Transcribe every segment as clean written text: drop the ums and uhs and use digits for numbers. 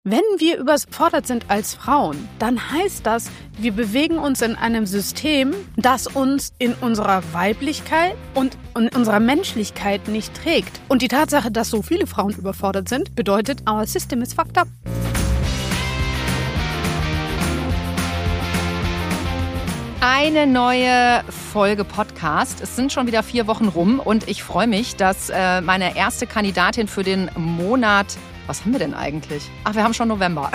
Wenn wir überfordert sind als Frauen, dann heißt das, wir bewegen uns in einem System, das uns in unserer Weiblichkeit und in unserer Menschlichkeit nicht trägt. Und die Tatsache, dass so viele Frauen überfordert sind, bedeutet, our system is fucked up. Eine neue Folge Podcast. Es sind schon wieder 4 Wochen rum und ich freue mich, dass meine erste Kandidatin für den Monat, was haben wir denn eigentlich? Ach, wir haben schon November,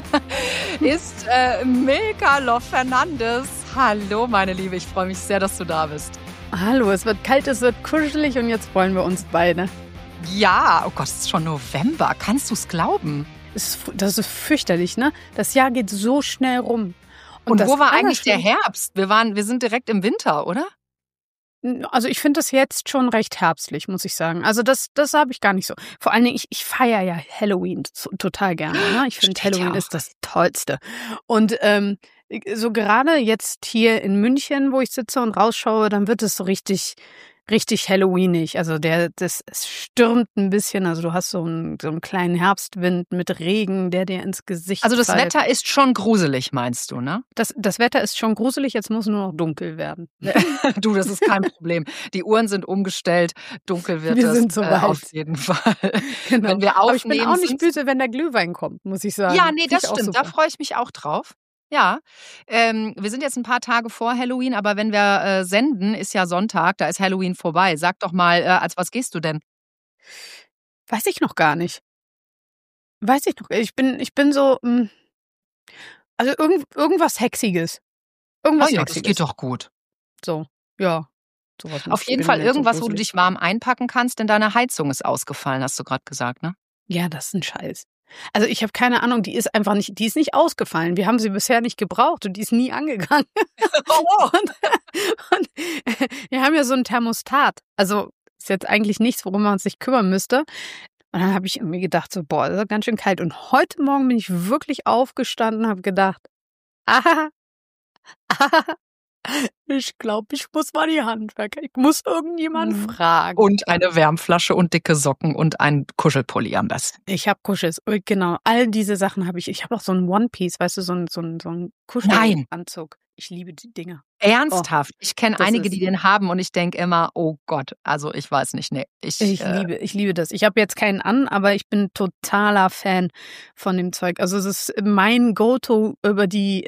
ist Milka Love-Fernandes. Hallo, meine Liebe, ich freue mich sehr, dass du da bist. Hallo, es wird kalt, es wird kuschelig und jetzt freuen wir uns beide. Ja, oh Gott, es ist schon November. Kannst du es glauben? Das ist fürchterlich, ne? Das Jahr geht so schnell rum. Und wo war eigentlich der Herbst? Wir sind direkt im Winter, oder? Also ich finde das jetzt schon recht herbstlich, muss ich sagen. Also das habe ich gar nicht so. Vor allen Dingen, ich feiere ja Halloween total gerne. Ne? Ich finde Halloween ist das Tollste. Und so gerade jetzt hier in München, wo ich sitze und rausschaue, dann wird es so richtig Halloweenig. Also es stürmt ein bisschen. Also du hast so einen kleinen Herbstwind mit Regen, der dir ins Gesicht Also das fällt. Wetter ist schon gruselig, meinst du, ne? Das Wetter ist schon gruselig, jetzt muss nur noch dunkel werden. Du, das ist kein Problem. Die Uhren sind umgestellt, dunkel wird Wir es sind soweit. auf jeden Fall. Genau. Wenn wir Aber ich aufnehmen, bin auch nicht böse, wenn der Glühwein kommt, muss ich sagen. Ja, nee, Finde das ich auch stimmt. Da super. freue ich mich auch drauf. Ja, wir sind jetzt ein paar Tage vor Halloween, aber wenn wir senden, ist ja Sonntag, da ist Halloween vorbei. Sag doch mal, als was gehst du denn? Weiß ich noch gar nicht. Weiß ich noch. Ich bin so, also irgendwas Hexiges. Irgendwas Oh ja, das Hexiges. geht doch gut. So, ja. Sowas Auf jeden Fall irgendwas, wo du dich warm einpacken kannst, denn deine Heizung ist ausgefallen, hast du gerade gesagt, ne? Ja, das ist ein Scheiß. Also ich habe keine Ahnung, die ist nicht ausgefallen. Wir haben sie bisher nicht gebraucht und die ist nie angegangen. Oh. Und wir haben ja so ein Thermostat. Also ist jetzt eigentlich nichts, worum man sich kümmern müsste. Und dann habe ich irgendwie gedacht, so, boah, das ist ganz schön kalt. Und heute Morgen bin ich wirklich aufgestanden und habe gedacht, ich glaube, ich muss mal die Handwerker, ich muss irgendjemand fragen. Und eine Wärmflasche und dicke Socken und ein Kuschelpulli am besten. Ich habe Kuschels, genau, all diese Sachen habe ich. Ich habe auch so ein One-Piece, weißt du, so ein Kuschelanzug. Ich liebe die Dinger. Ernsthaft? Ich kenne das einige, ist- die den haben und ich denke immer, oh Gott, also ich weiß nicht, nee. Ich liebe das. Ich habe jetzt keinen an, aber ich bin totaler Fan von dem Zeug. Also es ist mein Go-To über die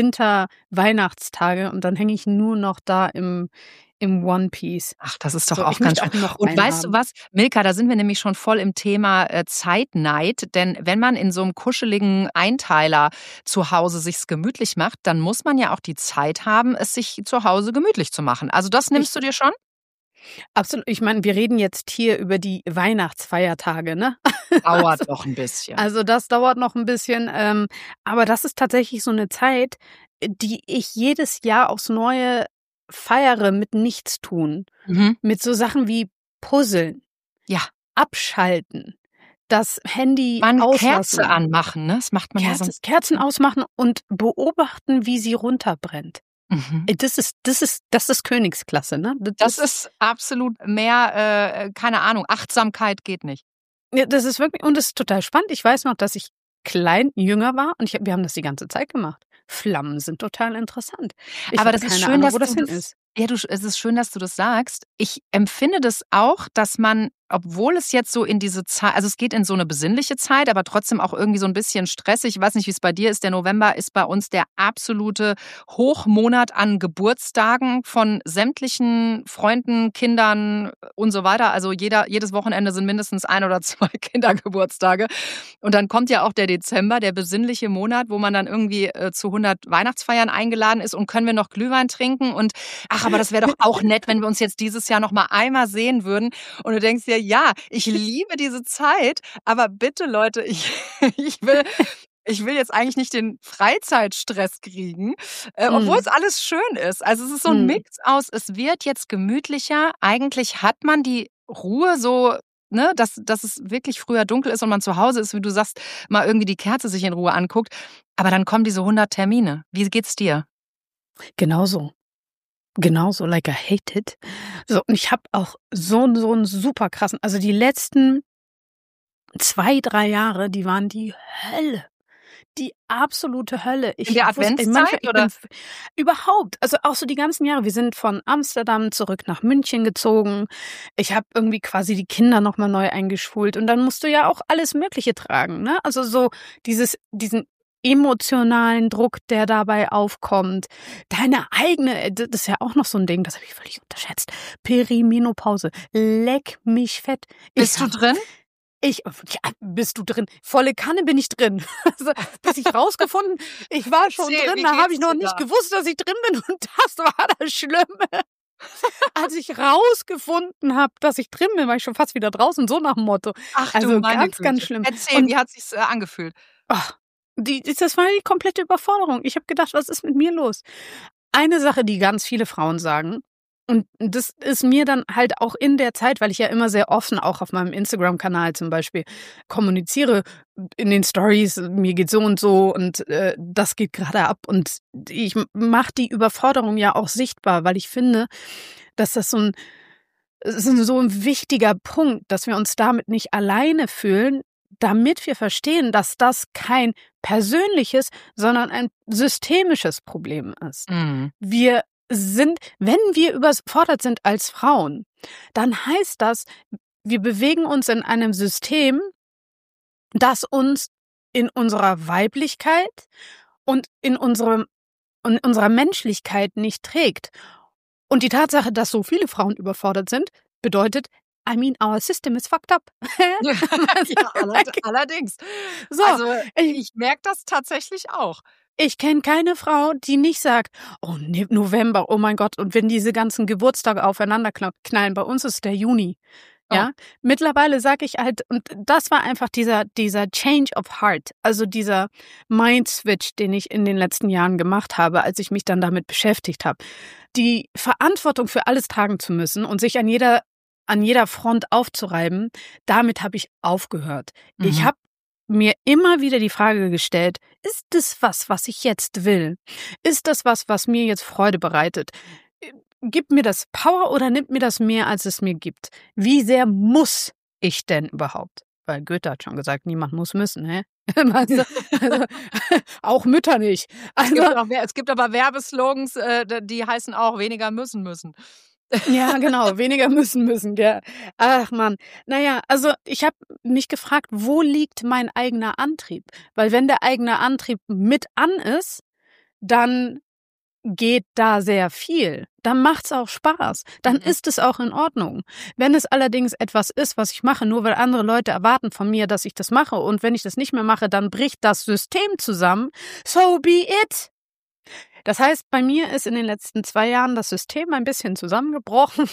Winter-Weihnachtstage und dann hänge ich nur noch da im One Piece. Ach, das ist doch So, auch ich ganz möchte schön. auch noch Und einen weißt du haben. was, Milka, da sind wir nämlich schon voll im Thema Zeitneid, denn wenn man in so einem kuscheligen Einteiler zu Hause sich's gemütlich macht, dann muss man ja auch die Zeit haben, es sich zu Hause gemütlich zu machen. Also das nimmst du dir schon? Absolut. Ich meine, wir reden jetzt hier über die Weihnachtsfeiertage, ne? Dauert noch ein bisschen. Also das dauert noch ein bisschen, aber das ist tatsächlich so eine Zeit, die ich jedes Jahr aufs Neue feiere mit Nichtstun. Mhm. Mit so Sachen wie Puzzeln, Ja, abschalten, das Handy man auslassen. Kerze anmachen, ne? Das macht man ja sonst. Kerzen ausmachen und beobachten, wie sie runterbrennt. Mhm. Das ist Königsklasse, ne? Das ist absolut mehr, keine Ahnung, Achtsamkeit geht nicht. Ja, das ist wirklich, und es ist total spannend. Ich weiß noch, dass ich jünger war und wir haben das die ganze Zeit gemacht. Flammen sind total interessant. Ich Aber habe das ist keine schön, Ahnung, dass wo das du hin das, ist. ja, es ist schön, dass du das sagst. Ich empfinde das auch, dass man, obwohl es jetzt so in diese Zeit, also es geht in so eine besinnliche Zeit, aber trotzdem auch irgendwie so ein bisschen stressig. Ich weiß nicht, wie es bei dir ist. Der November ist bei uns der absolute Hochmonat an Geburtstagen von sämtlichen Freunden, Kindern und so weiter. Also jedes Wochenende sind mindestens 1 oder 2 Kindergeburtstage. Und dann kommt ja auch der Dezember, der besinnliche Monat, wo man dann irgendwie zu 100 Weihnachtsfeiern eingeladen ist und können wir noch Glühwein trinken und ach, aber das wäre doch auch nett, wenn wir uns jetzt dieses Jahr noch mal einmal sehen würden. Und du denkst dir, ja, ich liebe diese Zeit, aber bitte Leute, ich will jetzt eigentlich nicht den Freizeitstress kriegen, obwohl es alles schön ist. Also es ist so ein Mix aus, es wird jetzt gemütlicher. Eigentlich hat man die Ruhe so, ne, dass es wirklich früher dunkel ist und man zu Hause ist, wie du sagst, mal irgendwie die Kerze sich in Ruhe anguckt. Aber dann kommen diese 100 Termine. Wie geht's dir? Genauso, like I hate it. So, und ich habe auch so einen super krassen, also die letzten 2, 3 Jahre, die waren die Hölle. Die absolute Hölle. In der Adventszeit oder? Überhaupt. Also auch so die ganzen Jahre. Wir sind von Amsterdam zurück nach München gezogen. Ich habe irgendwie quasi die Kinder nochmal neu eingeschult. Und dann musst du ja auch alles Mögliche tragen, ne? Also so diesen emotionalen Druck, der dabei aufkommt. Deine eigene, das ist ja auch noch so ein Ding, das habe ich völlig unterschätzt. Perimenopause. Leck mich fett. Bist du drin? Bist du drin? Volle Kanne bin ich drin. Also, bis ich rausgefunden, ich war schon drin, da habe ich noch nicht gewusst, dass ich drin bin und das war das Schlimme. Als ich rausgefunden habe, dass ich drin bin, war ich schon fast wieder draußen, so nach dem Motto. Ach also du meine ganz, Güte. ganz schlimm. Erzähl, wie hat sich's angefühlt? Das war die komplette Überforderung. Ich habe gedacht, was ist mit mir los? Eine Sache, die ganz viele Frauen sagen, und das ist mir dann halt auch in der Zeit, weil ich ja immer sehr offen auch auf meinem Instagram-Kanal zum Beispiel kommuniziere in den Stories, mir geht so und das geht gerade ab. Und ich mache die Überforderung ja auch sichtbar, weil ich finde, dass das so ein wichtiger Punkt, dass wir uns damit nicht alleine fühlen, damit wir verstehen, dass das kein persönliches, sondern ein systemisches Problem ist. Wenn wir überfordert sind als Frauen, dann heißt das, wir bewegen uns in einem System, das uns in unserer Weiblichkeit und in unserer Menschlichkeit nicht trägt. Und die Tatsache, dass so viele Frauen überfordert sind, bedeutet, our system is fucked up. Ja, allerdings. So, also ich merke das tatsächlich auch. Ich kenne keine Frau, die nicht sagt, oh, November, oh mein Gott, und wenn diese ganzen Geburtstage aufeinander knallen, bei uns ist der Juni. Ja, mittlerweile sage ich halt, und das war einfach dieser Change of Heart, also dieser Mind-Switch, den ich in den letzten Jahren gemacht habe, als ich mich dann damit beschäftigt habe. Die Verantwortung für alles tragen zu müssen und sich an jeder Front aufzureiben, damit habe ich aufgehört. Ich habe mir immer wieder die Frage gestellt, ist das was ich jetzt will? Ist das was mir jetzt Freude bereitet? Gibt mir das Power oder nimmt mir das mehr, als es mir gibt? Wie sehr muss ich denn überhaupt? Weil Goethe hat schon gesagt, niemand muss müssen, hä? Also, auch Mütter nicht. Also, es gibt aber Werbeslogans, die heißen auch weniger müssen. Ja, genau, weniger müssen, ja. Ach Mann. Naja, also ich habe mich gefragt, wo liegt mein eigener Antrieb? Weil wenn der eigene Antrieb mit an ist, dann geht da sehr viel. Dann macht's auch Spaß. Dann ist es auch in Ordnung. Wenn es allerdings etwas ist, was ich mache, nur weil andere Leute erwarten von mir, dass ich das mache, und wenn ich das nicht mehr mache, dann bricht das System zusammen, so be it. Das heißt, bei mir ist in den letzten 2 Jahren das System ein bisschen zusammengebrochen.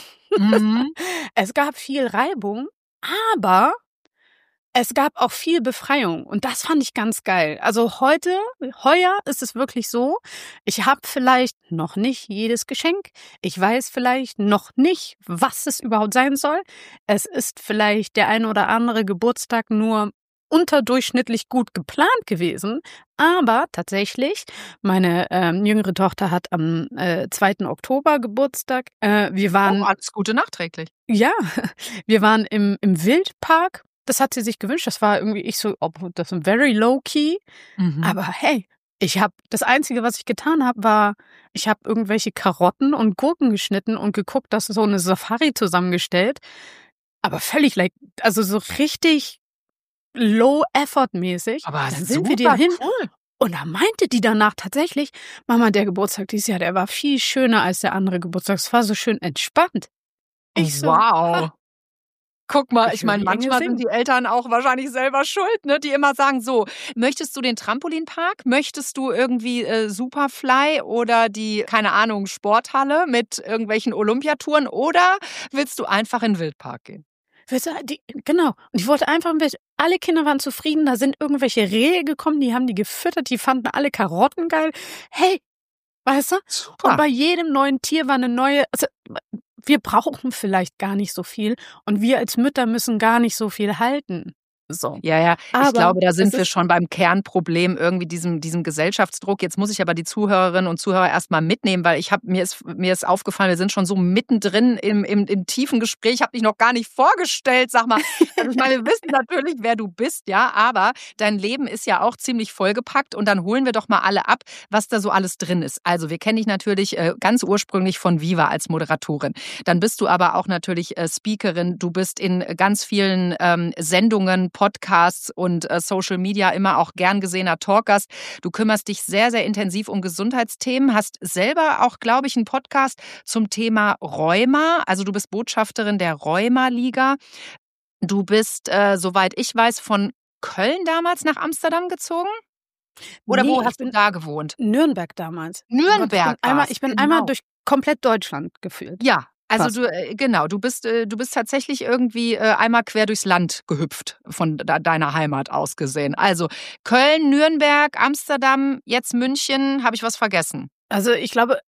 Es gab viel Reibung, aber es gab auch viel Befreiung und das fand ich ganz geil. Also heuer ist es wirklich so, ich habe vielleicht noch nicht jedes Geschenk. Ich weiß vielleicht noch nicht, was es überhaupt sein soll. Es ist vielleicht der ein oder andere Geburtstag nur unterdurchschnittlich gut geplant gewesen, aber tatsächlich, meine jüngere Tochter hat am 2. Oktober Geburtstag. Wir waren alles Gute nachträglich. Ja, wir waren im Wildpark. Das hat sie sich gewünscht. Das war irgendwie das ist very low key. Aber hey, das Einzige, was ich getan habe, war, ich habe irgendwelche Karotten und Gurken geschnitten und geguckt, dass so eine Safari zusammengestellt. Aber völlig also so richtig low-effort-mäßig. Aber dann sind wir dir hin. Cool. Und da meinte die danach tatsächlich, Mama, der Geburtstag dieses Jahr, der war viel schöner als der andere Geburtstag. Es war so schön entspannt. Wow. Guck mal, ich meine, manchmal sind die Eltern auch wahrscheinlich selber schuld, ne? Die immer sagen, so, möchtest du den Trampolinpark? Möchtest du irgendwie Superfly oder die, keine Ahnung, Sporthalle mit irgendwelchen Olympiatouren oder willst du einfach in den Wildpark gehen? Genau. Und ich wollte einfach, alle Kinder waren zufrieden, da sind irgendwelche Rehe gekommen, die haben die gefüttert, die fanden alle Karotten geil. Hey, weißt du? Super. Und bei jedem neuen Tier war eine neue, also wir brauchen vielleicht gar nicht so viel und wir als Mütter müssen gar nicht so viel halten. So. Ja. Aber ich glaube, da sind es wir ist schon beim Kernproblem, irgendwie diesem Gesellschaftsdruck. Jetzt muss ich aber die Zuhörerinnen und Zuhörer erstmal mitnehmen, weil mir ist aufgefallen, wir sind schon so mittendrin im tiefen Gespräch. Ich habe dich noch gar nicht vorgestellt, sag mal. Also ich meine, wir wissen natürlich, wer du bist, ja, aber dein Leben ist ja auch ziemlich vollgepackt und dann holen wir doch mal alle ab, was da so alles drin ist. Also wir kennen dich natürlich ganz ursprünglich von Viva als Moderatorin. Dann bist du aber auch natürlich Speakerin. Du bist in ganz vielen Sendungen, Podcasts und Social Media immer auch gern gesehener Talkgast. Du kümmerst dich sehr, sehr intensiv um Gesundheitsthemen, hast selber auch, glaube ich, einen Podcast zum Thema Rheuma. Also du bist Botschafterin der Rheuma-Liga. Du bist, soweit ich weiß, von Köln damals nach Amsterdam gezogen? Oder nee, wo ich hast du bin da gewohnt? Nürnberg damals. Nürnberg war's, Ich bin einmal genau. durch komplett Deutschland gefühlt. Ja, also Fast. du bist tatsächlich irgendwie einmal quer durchs Land gehüpft von deiner Heimat aus gesehen. Also Köln, Nürnberg, Amsterdam, jetzt München. Habe ich was vergessen? Also ich glaube,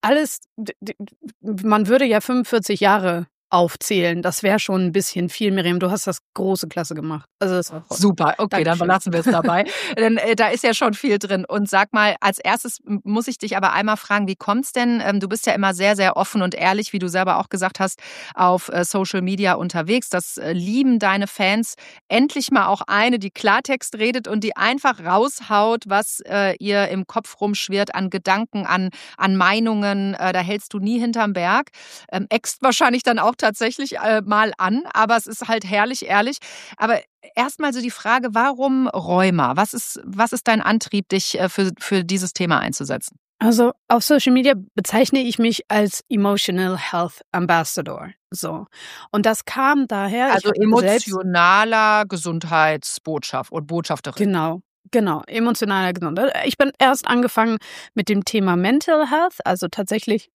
man würde ja 45 Jahre aufzählen. Das wäre schon ein bisschen viel, Miriam. Du hast das große Klasse gemacht. Also das war Super, okay, dann Dankeschön. belassen wir es dabei. Denn da ist ja schon viel drin. Und sag mal, als erstes muss ich dich aber einmal fragen, wie kommt's denn? Du bist ja immer sehr, sehr offen und ehrlich, wie du selber auch gesagt hast, auf Social Media unterwegs. Das lieben deine Fans. Endlich mal auch eine, die Klartext redet und die einfach raushaut, was ihr im Kopf rumschwirrt an Gedanken, an Meinungen. Da hältst du nie hinterm Berg. Äxt wahrscheinlich dann auch tatsächlich mal an, aber es ist halt herrlich ehrlich. Aber erstmal so die Frage, warum Rheuma? Was ist dein Antrieb, dich für dieses Thema einzusetzen? Also auf Social Media bezeichne ich mich als Emotional Health Ambassador. So. Und das kam daher, Also ich habe selbst emotionaler Gesundheitsbotschaft und Botschafterin. genau, emotionaler Gesundheit. Ich bin erst angefangen mit dem Thema Mental Health, also tatsächlich,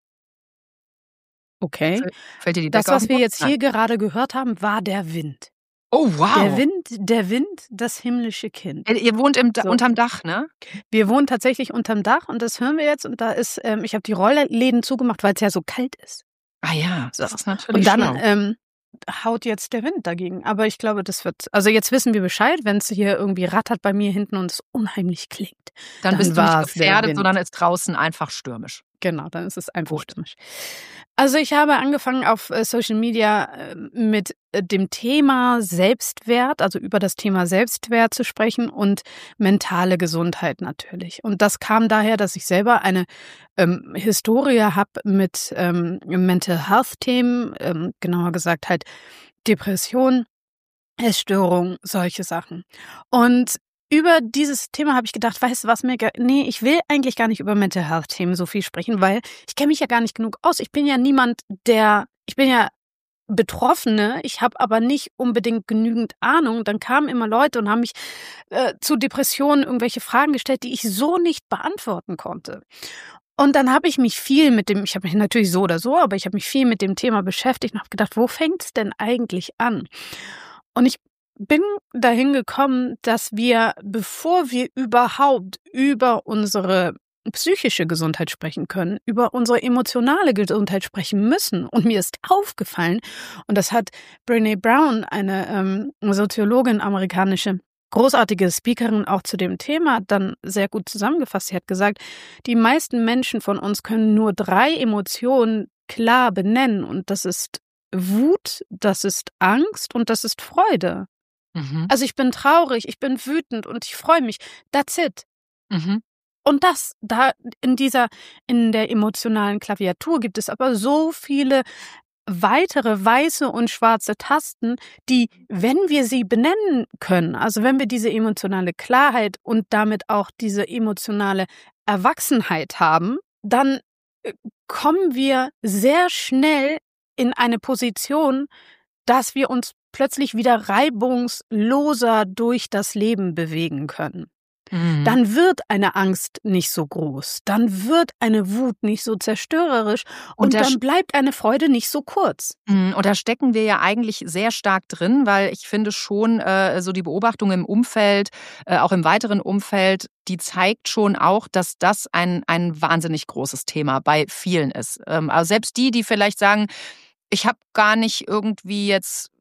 okay. Fällt dir die Das, Decke auf was den wir Kopf? jetzt hier gerade gehört haben, war der Wind. Oh, wow. Der Wind, das himmlische Kind. Ihr wohnt So. unterm Dach, ne? Wir wohnen tatsächlich unterm Dach und das hören wir jetzt und da ist, ich habe die Rollläden zugemacht, weil es ja so kalt ist. Ah ja, So. das ist natürlich Und schlau. dann haut jetzt der Wind dagegen. Aber ich glaube, also jetzt wissen wir Bescheid, wenn es hier irgendwie rattert bei mir hinten und es unheimlich klingt. Dann bist du nicht war's der gefährdet, Wind. sondern ist draußen einfach stürmisch. Genau, dann ist es einfach Gut. stürmisch. Also ich habe angefangen auf Social Media mit dem Thema Selbstwert, also über das Thema Selbstwert zu sprechen und mentale Gesundheit natürlich. Und das kam daher, dass ich selber eine Historie habe mit Mental Health Themen, genauer gesagt halt Depression, Essstörung, solche Sachen. Und über dieses Thema habe ich gedacht, weißt du was, nee, ich will eigentlich gar nicht über Mental Health Themen so viel sprechen, weil ich kenne mich ja gar nicht genug aus. Ich bin ja ich bin ja Betroffene, ich habe aber nicht unbedingt genügend Ahnung. Dann kamen immer Leute und haben mich zu Depressionen irgendwelche Fragen gestellt, die ich so nicht beantworten konnte. Und dann habe ich mich ich habe mich natürlich so oder so, aber ich habe mich viel mit dem Thema beschäftigt und habe gedacht, wo fängt es denn eigentlich an? Und ich bin dahin gekommen, dass wir, bevor wir überhaupt über unsere psychische Gesundheit sprechen können, über unsere emotionale Gesundheit sprechen müssen. Und mir ist aufgefallen, und das hat Brené Brown, eine Soziologin, amerikanische, großartige Speakerin auch zu dem Thema, dann sehr gut zusammengefasst. Sie hat gesagt, die meisten Menschen von uns können nur 3 Emotionen klar benennen. Und das ist Wut, das ist Angst und das ist Freude. Mhm. Also ich bin traurig, ich bin wütend und ich freue mich. That's it. Mhm. Und in der emotionalen Klaviatur gibt es aber so viele weitere weiße und schwarze Tasten, die, wenn wir sie benennen können, also wenn wir diese emotionale Klarheit und damit auch diese emotionale Erwachsenheit haben, dann kommen wir sehr schnell in eine Position, dass wir uns plötzlich wieder reibungsloser durch das Leben bewegen können. Mhm. Dann wird eine Angst nicht so groß, dann wird eine Wut nicht so zerstörerisch und dann bleibt eine Freude nicht so kurz. Und da stecken wir ja eigentlich sehr stark drin, weil ich finde schon, so die Beobachtung im Umfeld, auch im weiteren Umfeld, die zeigt schon auch, dass das ein wahnsinnig großes Thema bei vielen ist. Also selbst die vielleicht sagen, ich habe gar nicht irgendwie jetzt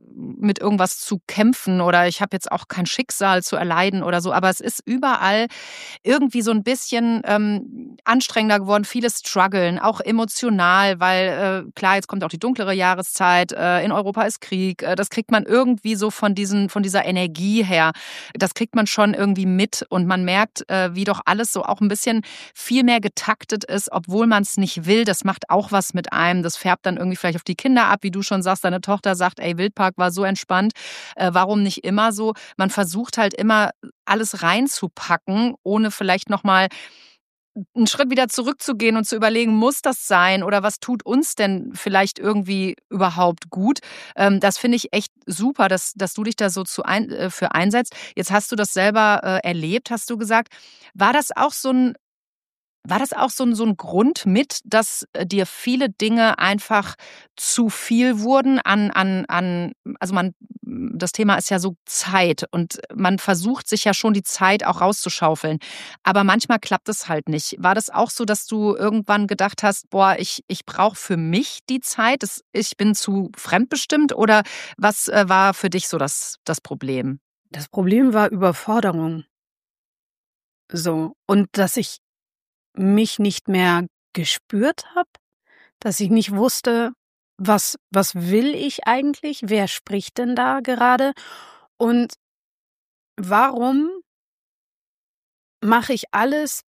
mit irgendwas zu kämpfen oder ich habe jetzt auch kein Schicksal zu erleiden oder so, aber es ist überall irgendwie so ein bisschen anstrengender geworden, viele strugglen, auch emotional, weil klar, jetzt kommt auch die dunklere Jahreszeit, in Europa ist Krieg, das kriegt man irgendwie so von dieser Energie her, das kriegt man schon irgendwie mit und man merkt, wie doch alles so auch ein bisschen viel mehr getaktet ist, obwohl man es nicht will, das macht auch was mit einem, das färbt dann irgendwie vielleicht auf die Kinder ab, wie du schon sagst, deine Tochter sagt, ey, Wildpark war so entspannt, warum nicht immer so? Man versucht halt immer alles reinzupacken, ohne vielleicht nochmal einen Schritt wieder zurückzugehen und zu überlegen, muss das sein oder was tut uns denn vielleicht irgendwie überhaupt gut? Das finde ich echt super, dass du dich da so für einsetzt. Jetzt hast du das selber erlebt, hast du gesagt. War das auch so ein so ein Grund mit, dass dir viele Dinge einfach zu viel wurden also das Thema ist ja so Zeit und man versucht sich ja schon die Zeit auch rauszuschaufeln. Aber manchmal klappt es halt nicht. War das auch so, dass du irgendwann gedacht hast, boah, ich brauche für mich die Zeit, ich bin zu fremdbestimmt oder was war für dich so das Problem? Das Problem war Überforderung. So. Und dass ich mich nicht mehr gespürt habe, dass ich nicht wusste, was will ich eigentlich? Wer spricht denn da gerade? Und warum mache ich alles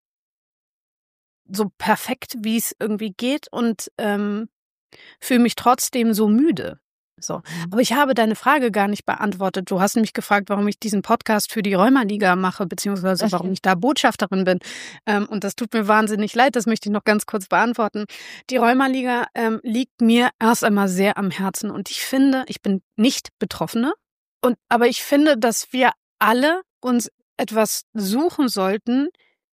so perfekt, wie es irgendwie geht und fühle mich trotzdem so müde? So. Aber ich habe deine Frage gar nicht beantwortet. Du hast nämlich gefragt, warum ich diesen Podcast für die Rheuma-Liga mache, beziehungsweise warum ich da Botschafterin bin. Und das tut mir wahnsinnig leid, das möchte ich noch ganz kurz beantworten. Die Rheuma-Liga liegt mir erst einmal sehr am Herzen. Und ich finde, ich bin nicht Betroffene, aber ich finde, dass wir alle uns etwas suchen sollten,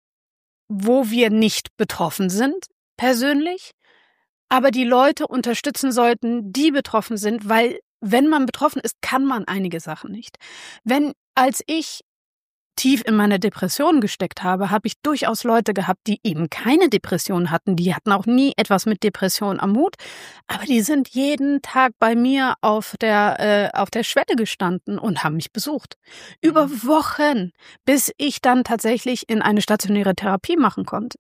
wo wir nicht betroffen sind, persönlich, aber die Leute unterstützen sollten, die betroffen sind, weil wenn man betroffen ist, kann man einige Sachen nicht. Als ich tief in meiner Depression gesteckt habe, habe ich durchaus Leute gehabt, die eben keine Depression hatten. Die hatten auch nie etwas mit Depression am Hut, aber die sind jeden Tag bei mir auf der Schwelle gestanden und haben mich besucht. Über Wochen, bis ich dann tatsächlich in eine stationäre Therapie machen konnte,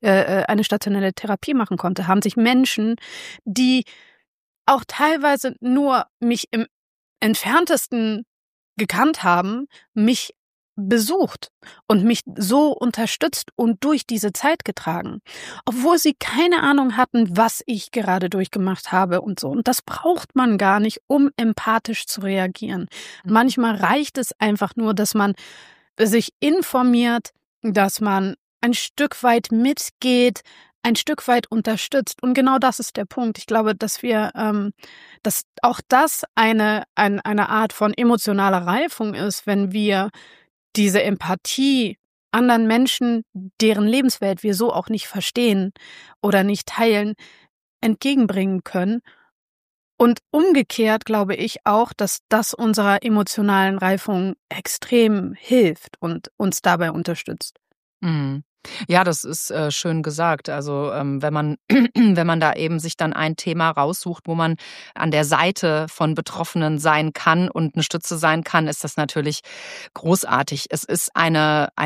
haben sich Menschen, die auch teilweise nur mich im Entferntesten gekannt haben, mich besucht und mich so unterstützt und durch diese Zeit getragen, obwohl sie keine Ahnung hatten, was ich gerade durchgemacht habe und so. Und das braucht man gar nicht, um empathisch zu reagieren. Manchmal reicht es einfach nur, dass man sich informiert, dass man ein Stück weit mitgeht, ein Stück weit unterstützt. Und genau das ist der Punkt. Ich glaube, dass dass auch das eine Art von emotionaler Reifung ist, wenn wir diese Empathie anderen Menschen, deren Lebenswelt wir so auch nicht verstehen oder nicht teilen, entgegenbringen können. Und umgekehrt glaube ich auch, dass das unserer emotionalen Reifung extrem hilft und uns dabei unterstützt. Mhm. Ja, das ist schön gesagt. Also wenn man da eben sich dann ein Thema raussucht, wo man an der Seite von Betroffenen sein kann und eine Stütze sein kann, ist das natürlich großartig. Es ist ein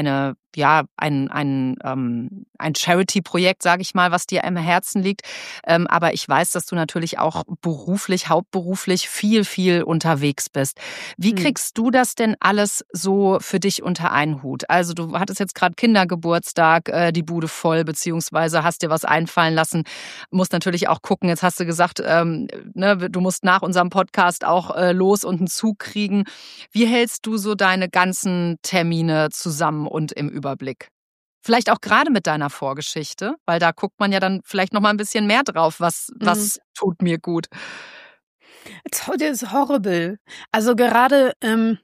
Charity-Projekt, sage ich mal, was dir am Herzen liegt. Aber ich weiß, dass du natürlich auch hauptberuflich viel, viel unterwegs bist. Wie kriegst du das denn alles so für dich unter einen Hut? Also du hattest jetzt gerade Kindergeburtstag, die Bude voll, beziehungsweise hast dir was einfallen lassen. Musst natürlich auch gucken, jetzt hast du gesagt, du musst nach unserem Podcast auch los und einen Zug kriegen. Wie hältst du so deine ganzen Termine zusammen und im Überblick? Vielleicht auch gerade mit deiner Vorgeschichte, weil da guckt man ja dann vielleicht noch mal ein bisschen mehr drauf, was tut mir gut. It's horrible. Also gerade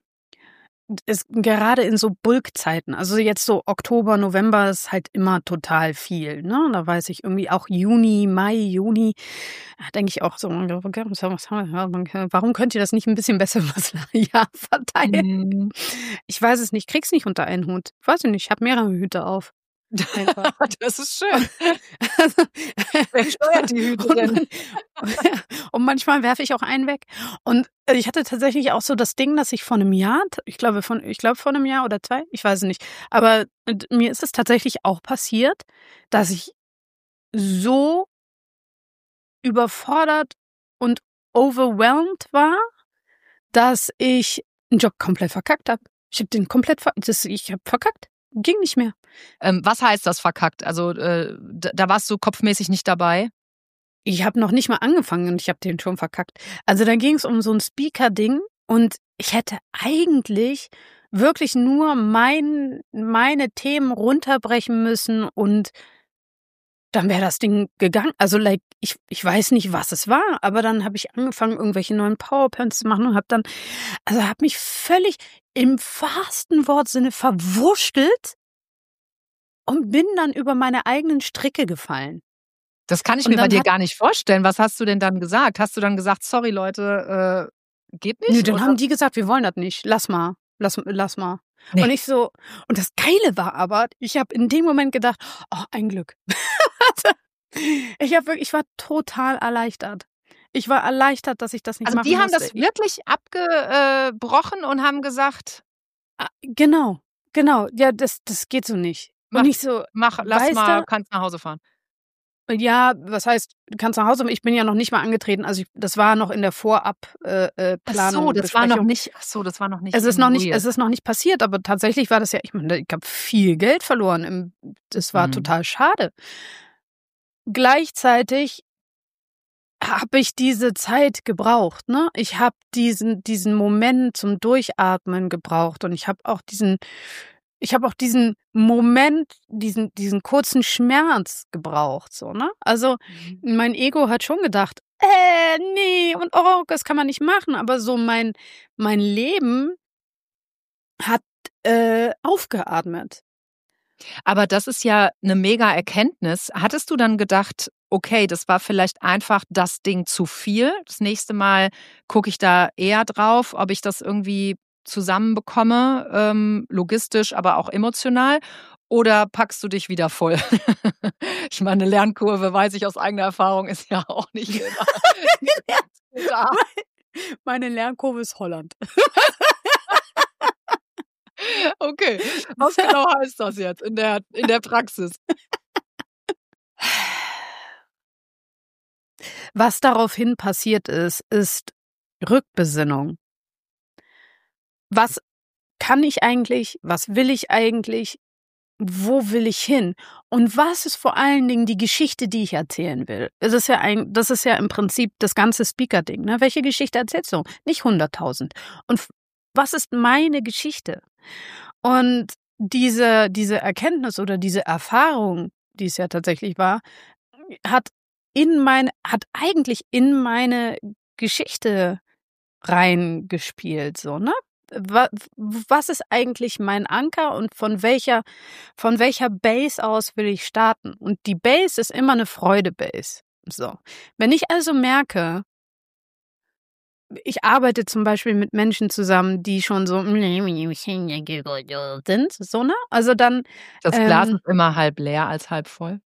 in so Bulkzeiten, also jetzt so Oktober, November ist halt immer total viel, ne? Da weiß ich irgendwie auch Mai, Juni, denke ich auch so, warum könnt ihr das nicht ein bisschen besser übers Jahr verteilen? Ich weiß es nicht, krieg's nicht unter einen Hut. Weiß ich nicht, ich habe mehrere Hüte auf. Einfach. Das ist schön. Also, Wer steuert die Hüte denn? und manchmal werfe ich auch einen weg. Und ich hatte tatsächlich auch so das Ding, dass ich vor einem Jahr, ich glaube vor einem Jahr oder 2, ich weiß es nicht, aber mir ist es tatsächlich auch passiert, dass ich so überfordert und overwhelmed war, dass ich 'n Job komplett verkackt habe. Ich habe den komplett ich habe verkackt. Ging nicht mehr. Was heißt das verkackt? Also, da warst du kopfmäßig nicht dabei? Ich habe noch nicht mal angefangen und ich habe den schon verkackt. Also, da ging's um so 'n Speaker-Ding und ich hätte eigentlich wirklich nur meine Themen runterbrechen müssen und dann wäre das Ding gegangen. Also, like, ich weiß nicht, was es war, aber dann habe ich angefangen, irgendwelche neuen PowerPoints zu machen und habe mich völlig im wahrsten Wortsinne verwurschtelt und bin dann über meine eigenen Stricke gefallen. Das kann ich Und mir bei dann dir hat gar nicht vorstellen. Was hast du denn dann gesagt? Hast du dann gesagt: „Sorry Leute, geht Nö, nicht“, dann oder? haben die gesagt: „Wir wollen das nicht. Lass mal. Lass mal.“ Ne. Und ich so und das Geile war aber, ich habe in dem Moment gedacht: „Oh, ein Glück.“ Ich war total erleichtert. Ich war erleichtert, dass ich das nicht Also, machen die haben musste. das wirklich abgebrochen und haben gesagt: Genau. Ja, das geht so nicht. Und „Mach ich so: lass „Weißt mal, du, kannst nach Hause fahren.“ ja, was heißt, du kannst nach Hause, ich bin ja noch nicht mal angetreten. Also, das war noch in der Vorab Planung und Das war noch Besprechung. nicht Es ist noch nicht passiert, aber tatsächlich war das ja, ich meine, ich habe viel Geld verloren. Das war Mhm. total schade. Gleichzeitig habe ich diese Zeit gebraucht, ne? Ich habe diesen Moment zum Durchatmen gebraucht und ich habe auch diesen Moment, diesen kurzen Schmerz gebraucht, so, ne? Also, Mhm. mein Ego hat schon gedacht: ne, und oh, das kann man nicht machen.“ Aber so mein Leben hat, aufgeatmet. Aber das ist ja 'ne mega Erkenntnis. Hattest du dann gedacht: „Okay, das war vielleicht einfach das Ding zu viel. Das nächste Mal gucke ich da eher drauf, ob ich das irgendwie zusammenbekomme, logistisch, aber auch emotional“, oder packst du dich wieder voll? Ich meine, 'ne Lernkurve, weiß ich aus eigener Erfahrung, ist ja auch nicht immer da. Meine Lernkurve ist Holland. Okay, was genau heißt das jetzt in der Praxis? Was daraufhin passiert ist Rückbesinnung. Was kann ich eigentlich? Was will ich eigentlich? Wo will ich hin? Und was ist vor allen Dingen die Geschichte, die ich erzählen will? Das ist ja im Prinzip das ganze Speaker-Ding, ne? Welche Geschichte erzählst du? Nicht 100.000. Und was ist meine Geschichte? Und diese Erkenntnis oder diese Erfahrung, die es ja tatsächlich war, hat hat eigentlich in meine Geschichte reingespielt, so, ne? Was ist eigentlich mein Anker und von welcher Base aus will ich starten? Und die Base ist immer eine Freude-Base. So. Wenn ich also merke, ich arbeite zum Beispiel mit Menschen zusammen, die schon so sind, so, ne? Also dann, Das Glas ähm, ist immer halb leer als halb voll.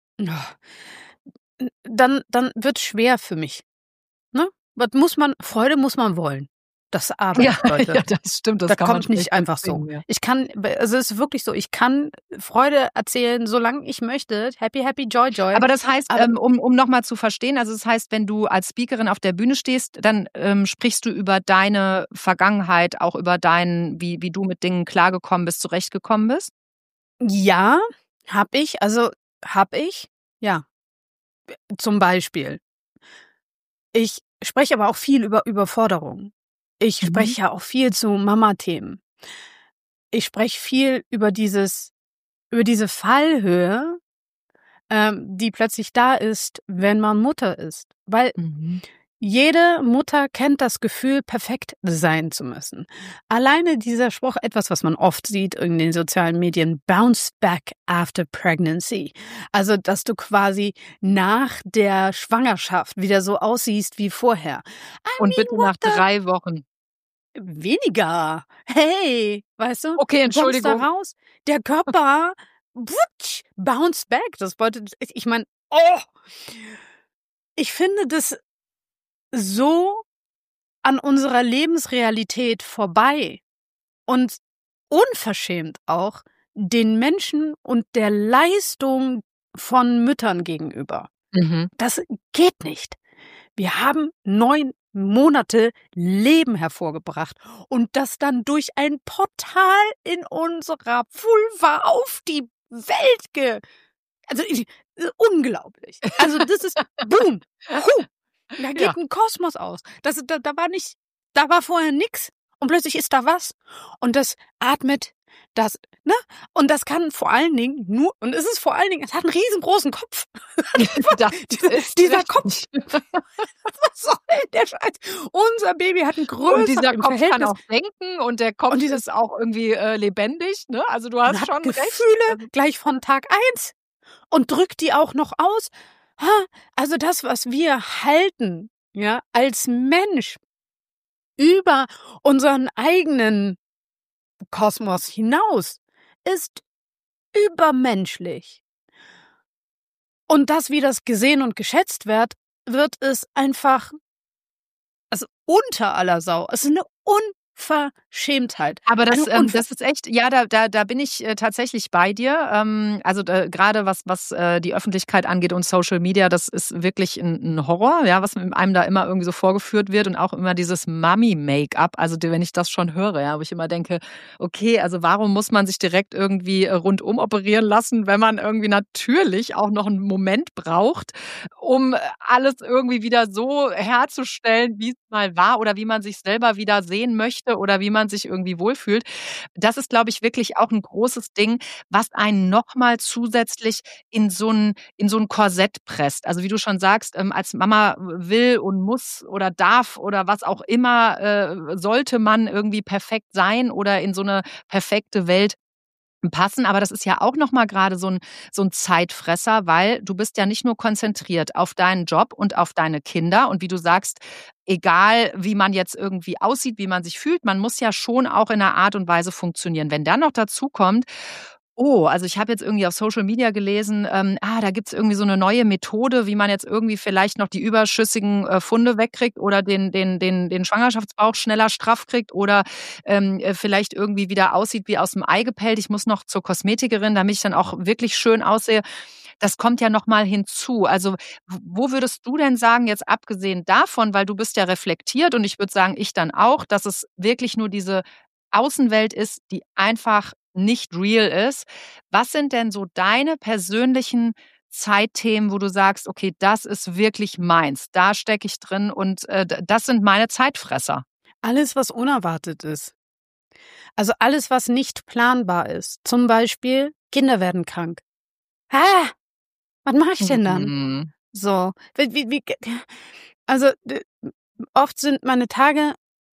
dann wird's schwer für mich, ne? Freude muss man wollen. Das Ja, arbeitet, Leute. ja, das stimmt, das Da kann man kommt nicht schlecht einfach so. erzwingen, ja. Also, es ist wirklich so, ich kann Freude erzählen, solange ich möchte. Happy, happy, joy, joy. Aber das heißt, Aber um noch mal zu verstehen, also das heißt, wenn du als Speakerin auf der Bühne stehst, dann, sprichst du über deine Vergangenheit, auch über wie du mit Dingen klargekommen bist, zurechtgekommen bist? ja, habe ich. Also, habe ich. Ja, zum Beispiel. Ich spreche aber auch viel über Überforderung. Ich Mhm. spreche ja auch viel zu Mama-Themen. Ich spreche viel über diese Fallhöhe, die plötzlich da ist, wenn man Mutter ist. Weil Mhm. jede Mutter kennt das Gefühl, perfekt sein zu müssen. Alleine dieser Spruch, etwas, was man oft sieht in den sozialen Medien, bounce back after pregnancy. Also, dass du quasi nach der Schwangerschaft wieder so aussiehst wie vorher. I Und mean, bitte what nach 3 Wochen. weniger. Hey, weißt du, Okay, du kommst da Entschuldigung. raus, der Körper bounce back. Das wollte, ich meine, ich finde das so an unserer Lebensrealität vorbei und unverschämt auch den Menschen und der Leistung von Müttern gegenüber. Das geht nicht. Wir haben 9 Monate Leben hervorgebracht und das dann durch ein Portal in unserer Vulva auf die Welt also unglaublich. Also das ist boom. Da geht ein Kosmos aus. Da war vorher nix und plötzlich ist da was und das atmet, das, ne? Und das kann vor allen Dingen es hat einen riesengroßen Kopf. Dieser Kopf. Was soll denn der Scheiß? Unser Baby hat einen größeren Und dieser Kopf Verhältnis. kann auch denken und der Kopf ist auch irgendwie lebendig, ne? Also du hast schon Gefühle recht. gleich von Tag 1 und drückt die auch noch aus. Also das, was wir halten, ja, als Mensch über unseren eigenen Kosmos hinaus, ist übermenschlich. Und das, wie das gesehen und geschätzt wird es einfach, also unter aller Sau. Es ist eine Unverschämtheit. Aber das ist echt, ja, da bin ich tatsächlich bei dir. Also gerade was die Öffentlichkeit angeht und Social Media, das ist wirklich ein Horror, ja, was einem da immer irgendwie so vorgeführt wird und auch immer dieses Mummy-Make-up. Also wenn ich das schon höre, ja, wo ich immer denke, okay, also warum muss man sich direkt irgendwie rundum operieren lassen, wenn man irgendwie natürlich auch noch einen Moment braucht, um alles irgendwie wieder so herzustellen, wie es mal war oder wie man sich selber wieder sehen möchte oder wie man sich irgendwie wohlfühlt. Das ist, glaube ich, wirklich auch ein großes Ding, was einen nochmal zusätzlich in so ein Korsett presst. Also wie du schon sagst, als Mama will und muss oder darf oder was auch immer, sollte man irgendwie perfekt sein oder in so eine perfekte Welt passen, aber das ist ja auch noch mal gerade so ein Zeitfresser, weil du bist ja nicht nur konzentriert auf deinen Job und auf deine Kinder und wie du sagst, egal wie man jetzt irgendwie aussieht, wie man sich fühlt, man muss ja schon auch in einer Art und Weise funktionieren. Wenn dann noch dazu kommt, also ich habe jetzt irgendwie auf Social Media gelesen, da gibt's irgendwie so eine neue Methode, wie man jetzt irgendwie vielleicht noch die überschüssigen Funde wegkriegt oder den Schwangerschaftsbauch schneller straff kriegt oder vielleicht irgendwie wieder aussieht wie aus dem Ei gepellt. Ich muss noch zur Kosmetikerin, damit ich dann auch wirklich schön aussehe. Das kommt ja noch mal hinzu. Also wo würdest du denn sagen, jetzt abgesehen davon, weil du bist ja reflektiert und ich würde sagen, ich dann auch, dass es wirklich nur diese Außenwelt ist, die einfach nicht real ist. Was sind denn so deine persönlichen Zeitthemen, wo du sagst, okay, das ist wirklich meins, da stecke ich drin und das sind meine Zeitfresser? Alles, was unerwartet ist. Also alles, was nicht planbar ist. Zum Beispiel, Kinder werden krank. Was mache ich denn dann? So, also oft sind meine Tage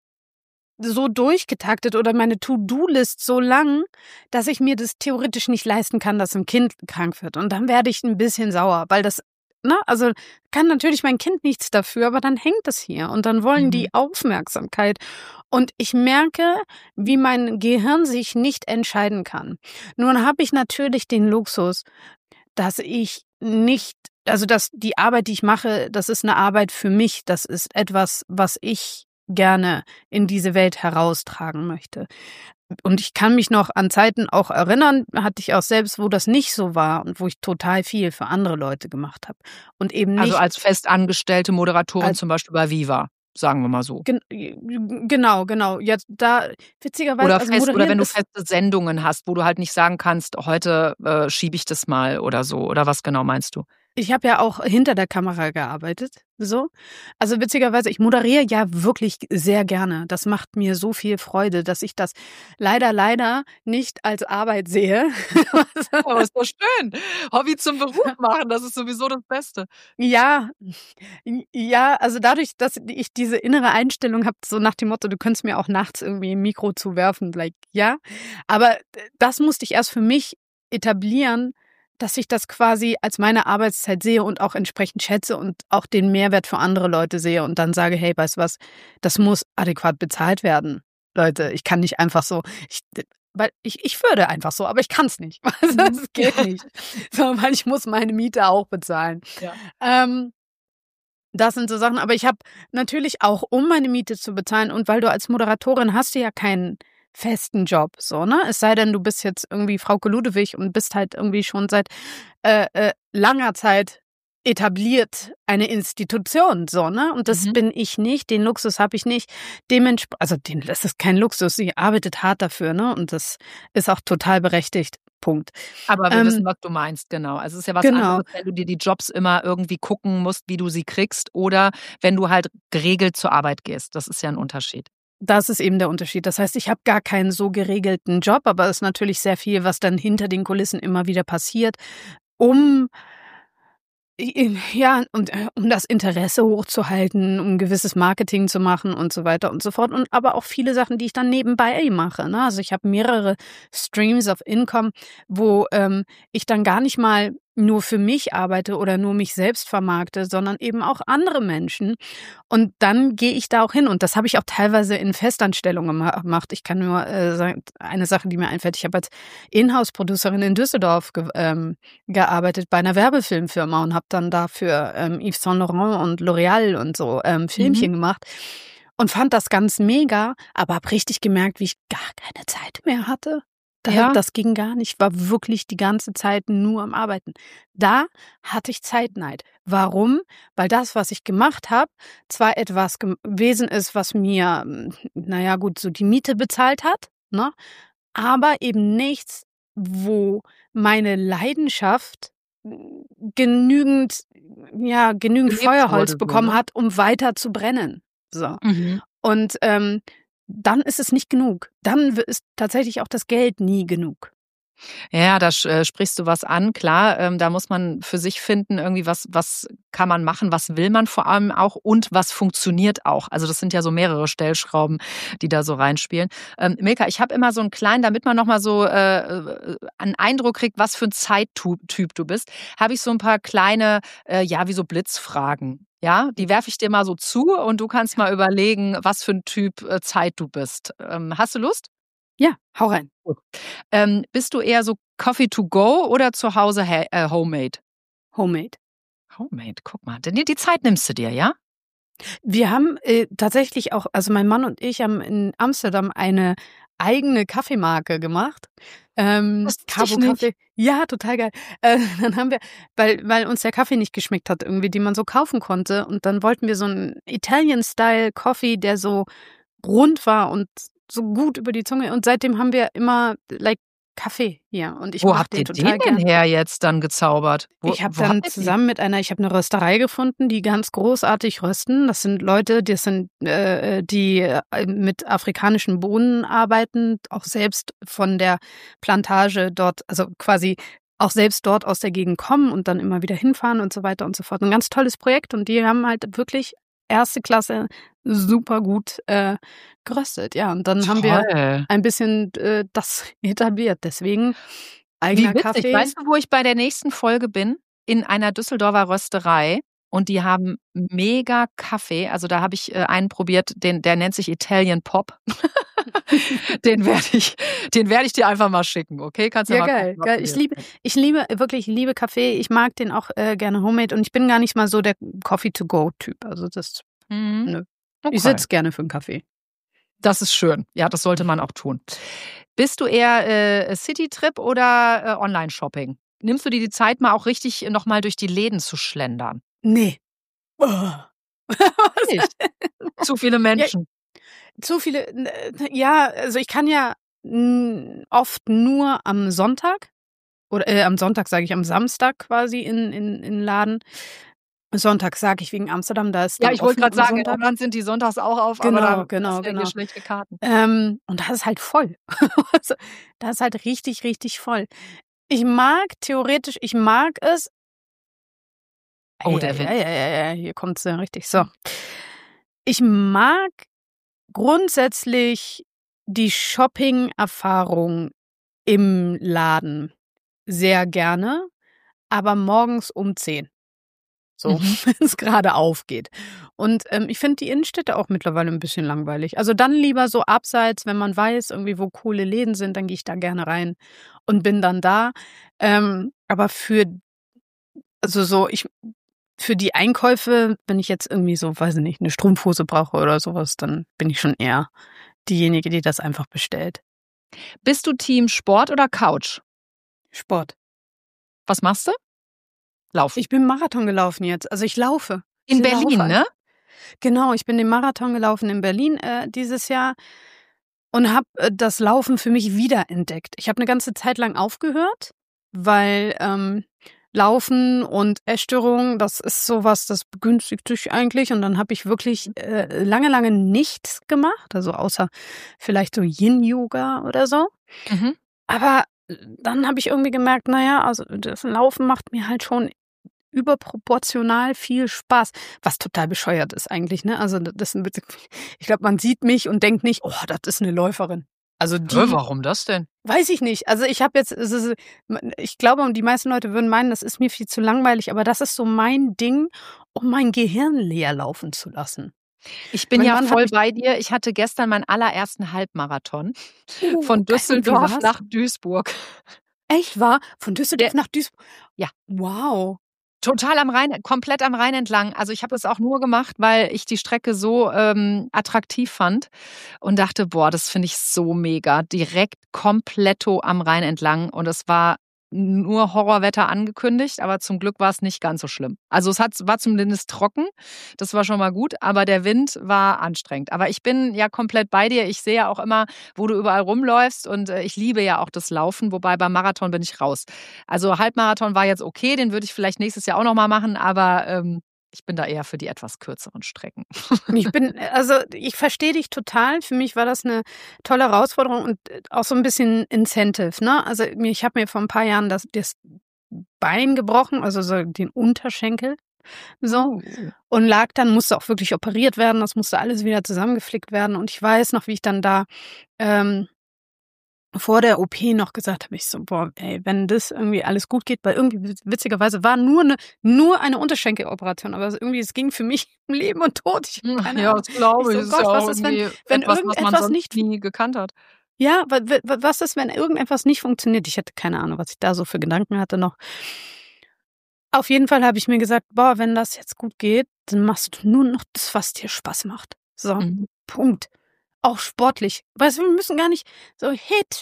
so durchgetaktet oder meine To-Do-List so lang, dass ich mir das theoretisch nicht leisten kann, dass ein Kind krank wird. Und dann werde ich ein bisschen sauer, weil das, also kann natürlich mein Kind nichts dafür, aber dann hängt es hier und dann wollen die Aufmerksamkeit. Und ich merke, wie mein Gehirn sich nicht entscheiden kann. Nun habe ich natürlich den Luxus, dass ich nicht, also dass die Arbeit, die ich mache, das ist eine Arbeit für mich, das ist etwas, was ich gerne in diese Welt heraustragen möchte. Und ich kann mich noch an Zeiten auch erinnern, hatte ich auch selbst, wo das nicht so war und wo ich total viel für andere Leute gemacht habe. Und eben nicht. Also als festangestellte Moderatorin zum Beispiel bei Viva, sagen wir mal so. Genau. Jetzt da witzigerweise. Oder wenn du feste Sendungen hast, wo du halt nicht sagen kannst, heute schiebe ich das mal oder so. Oder was genau meinst du? Ich habe ja auch hinter der Kamera gearbeitet, so. Also witzigerweise, ich moderiere ja wirklich sehr gerne. Das macht mir so viel Freude, dass ich das leider nicht als Arbeit sehe. Aber ist doch schön. Hobby zum Beruf machen, das ist sowieso das Beste. Ja, also dadurch, dass ich diese innere Einstellung habe, so nach dem Motto, du könntest mir auch nachts irgendwie ein Mikro zuwerfen, ja. Aber das musste ich erst für mich etablieren, dass ich das quasi als meine Arbeitszeit sehe und auch entsprechend schätze und auch den Mehrwert für andere Leute sehe und dann sage, hey, weißt du was, das muss adäquat bezahlt werden. Leute, ich kann nicht einfach so, weil ich würde einfach so, aber ich kann es nicht. Also, das geht nicht. So, weil ich muss meine Miete auch bezahlen. Ja. Das sind so Sachen, aber ich habe natürlich auch, um meine Miete zu bezahlen und weil du als Moderatorin hast du ja keinen festen Job, so, ne? Es sei denn, du bist jetzt irgendwie Frauke Ludewig und bist halt irgendwie schon seit langer Zeit etabliert eine Institution, so, ne? Und das bin ich nicht, den Luxus habe ich nicht. Das ist kein Luxus, sie arbeitet hart dafür, ne? Und das ist auch total berechtigt. Punkt. Aber wir wissen, was du meinst, genau. Also es ist ja was anderes, wenn du dir die Jobs immer irgendwie gucken musst, wie du sie kriegst, oder wenn du halt geregelt zur Arbeit gehst. Das ist ja ein Unterschied. Das ist eben der Unterschied. Das heißt, ich habe gar keinen so geregelten Job, aber es ist natürlich sehr viel, was dann hinter den Kulissen immer wieder passiert, um das Interesse hochzuhalten, um gewisses Marketing zu machen und so weiter und so fort. Und aber auch viele Sachen, die ich dann nebenbei mache, ne? Also ich habe mehrere Streams of Income, wo ich dann gar nicht mal nur für mich arbeite oder nur mich selbst vermarkte, sondern eben auch andere Menschen. Und dann gehe ich da auch hin. Und das habe ich auch teilweise in Festanstellungen gemacht. Ich kann nur sagen, eine Sache, die mir einfällt. Ich habe als Inhouse-Producerin in Düsseldorf gearbeitet bei einer Werbefilmfirma und habe dann dafür Yves Saint Laurent und L'Oreal und so Filmchen gemacht. Und fand das ganz mega, aber habe richtig gemerkt, wie ich gar keine Zeit mehr hatte. Das ging gar nicht. Ich war wirklich die ganze Zeit nur am Arbeiten. Da hatte ich Zeitneid. Warum? Weil das, was ich gemacht habe, zwar etwas gewesen ist, was mir, so die Miete bezahlt hat, ne? Aber eben nichts, wo meine Leidenschaft genügend Feuerholz bekommen hat, um weiter zu brennen. So. Und dann ist es nicht genug. Dann ist tatsächlich auch das Geld nie genug. Ja, da sprichst du was an, klar. Da muss man für sich finden, irgendwie was kann man machen, was will man vor allem auch und was funktioniert auch. Also das sind ja so mehrere Stellschrauben, die da so reinspielen. Milka, ich habe immer so einen kleinen, damit man nochmal so einen Eindruck kriegt, was für ein Zeittyp du bist, habe ich so ein paar kleine, wie so Blitzfragen. Ja, die werfe ich dir mal so zu und du kannst mal überlegen, was für ein Typ Zeit du bist. Hast du Lust? Ja, hau rein. Gut. Bist du eher so Coffee to go oder zu Hause homemade? Homemade. Homemade, guck mal. Denn die Zeit nimmst du dir, ja? Wir haben tatsächlich auch, also mein Mann und ich haben in Amsterdam eine eigene Kaffeemarke gemacht. Cabo Kaffee. Ja, total geil. Dann haben wir, weil uns der Kaffee nicht geschmeckt hat, irgendwie, den man so kaufen konnte. Und dann wollten wir so einen Italian-Style Coffee, der so rund war und so gut über die Zunge. Und seitdem haben wir immer Kaffee hier. Und ich mag den total gern. Wo habt ihr den denn her jetzt dann gezaubert? Ich habe dann zusammen ich habe eine Rösterei gefunden, die ganz großartig rösten. Das sind Leute, die mit afrikanischen Bohnen arbeiten, auch selbst von der Plantage dort, also quasi auch selbst dort aus der Gegend kommen und dann immer wieder hinfahren und so weiter und so fort. Ein ganz tolles Projekt und die haben halt wirklich erste Klasse super gut geröstet. Ja, und dann haben wir ein bisschen das etabliert. Deswegen eigener Kaffee. Weißt du, wo ich bei der nächsten Folge bin? In einer Düsseldorfer Rösterei. Und die haben mega Kaffee. Also da habe ich einen probiert, der nennt sich Italian Pop. Den werde ich dir einfach mal schicken, okay? Kannst du mal geil, gucken, geil. Ich liebe Kaffee. Ich mag den auch gerne homemade und ich bin gar nicht mal so der Coffee-to-go-Typ. Also das, nö. Okay. Ich sitze gerne für einen Kaffee. Das ist schön. Ja, das sollte man auch tun. Bist du eher City-Trip oder Online-Shopping? Nimmst du dir die Zeit, mal auch richtig nochmal durch die Läden zu schlendern? Nee. Zu viele Menschen. Ja, zu viele. Ja, also ich kann ja oft nur am Sonntag oder am Sonntag sage ich, am Samstag quasi in Laden. Sonntag sage ich wegen Amsterdam, da ist dann ich wollte gerade sagen, in Holland sind die sonntags auch auf, aber genau. Hier schlechte Karten. Und das ist halt voll. Also, das ist halt richtig, richtig voll. Ich mag es. Oh, der Wind. Ja, hier kommt's ja richtig. So. Ich mag grundsätzlich die Shopping-Erfahrung im Laden sehr gerne, aber morgens um 10. So, wenn es gerade aufgeht. Und ich finde die Innenstädte auch mittlerweile ein bisschen langweilig. Also dann lieber so abseits, wenn man weiß, irgendwie wo coole Läden sind, dann gehe ich da gerne rein und bin dann da. Aber für die Einkäufe, wenn ich jetzt irgendwie so, weiß ich nicht, eine Strumpfhose brauche oder sowas, dann bin ich schon eher diejenige, die das einfach bestellt. Bist du Team Sport oder Couch? Sport. Was machst du? Laufen. Ich bin Marathon gelaufen jetzt. Also ich laufe. In Berlin, ne? Genau, ich bin den Marathon gelaufen in Berlin dieses Jahr und habe das Laufen für mich wiederentdeckt. Ich habe eine ganze Zeit lang aufgehört, weil Laufen und Essstörungen, das ist sowas, das begünstigt sich eigentlich. Und dann habe ich wirklich lange, lange nichts gemacht, also außer vielleicht so Yin-Yoga oder so. Mhm. Aber dann habe ich irgendwie gemerkt, naja, also das Laufen macht mir halt schon überproportional viel Spaß, was total bescheuert ist eigentlich, ne? Also ich glaube, man sieht mich und denkt nicht, oh, das ist eine Läuferin. Also warum das denn? Weiß ich nicht. Also ich habe jetzt, ich glaube, und die meisten Leute würden meinen, das ist mir viel zu langweilig, aber das ist so mein Ding, um mein Gehirn leer laufen zu lassen. Ich bin ja voll bei dir. Ich hatte gestern meinen allerersten Halbmarathon von Düsseldorf nach Duisburg. Echt wahr? Von Düsseldorf nach Duisburg? Ja. Wow. Total am Rhein, komplett am Rhein entlang. Also ich habe das auch nur gemacht, weil ich die Strecke so attraktiv fand und dachte, boah, das finde ich so mega. Direkt kompletto am Rhein entlang und es war nur Horrorwetter angekündigt, aber zum Glück war es nicht ganz so schlimm. Also war zumindest trocken, das war schon mal gut, aber der Wind war anstrengend. Aber ich bin ja komplett bei dir. Ich sehe ja auch immer, wo du überall rumläufst und ich liebe ja auch das Laufen, wobei beim Marathon bin ich raus. Also Halbmarathon war jetzt okay, den würde ich vielleicht nächstes Jahr auch nochmal machen, aber ich bin da eher für die etwas kürzeren Strecken. Ich verstehe dich total. Für mich war das eine tolle Herausforderung und auch so ein bisschen Incentive, ne? Also ich habe mir vor ein paar Jahren das Bein gebrochen, also so den Unterschenkel, so. Und musste auch wirklich operiert werden. Das musste alles wieder zusammengeflickt werden. Und ich weiß noch, wie ich dann da vor der OP noch gesagt habe, ich so, boah, ey, wenn das irgendwie alles gut geht, weil irgendwie witzigerweise war nur eine Unterschenkeloperation, aber irgendwie, es ging für mich um Leben und Tod. Ja, das glaube ich. So, Gott, was ist, wenn irgendetwas nicht nie gekannt hat? Ja, was ist, wenn irgendetwas nicht funktioniert? Ich hatte keine Ahnung, was ich da so für Gedanken hatte noch. Auf jeden Fall habe ich mir gesagt, boah, wenn das jetzt gut geht, dann machst du nur noch das, was dir Spaß macht. So, Punkt. Auch sportlich. Weißt du, wir müssen gar nicht so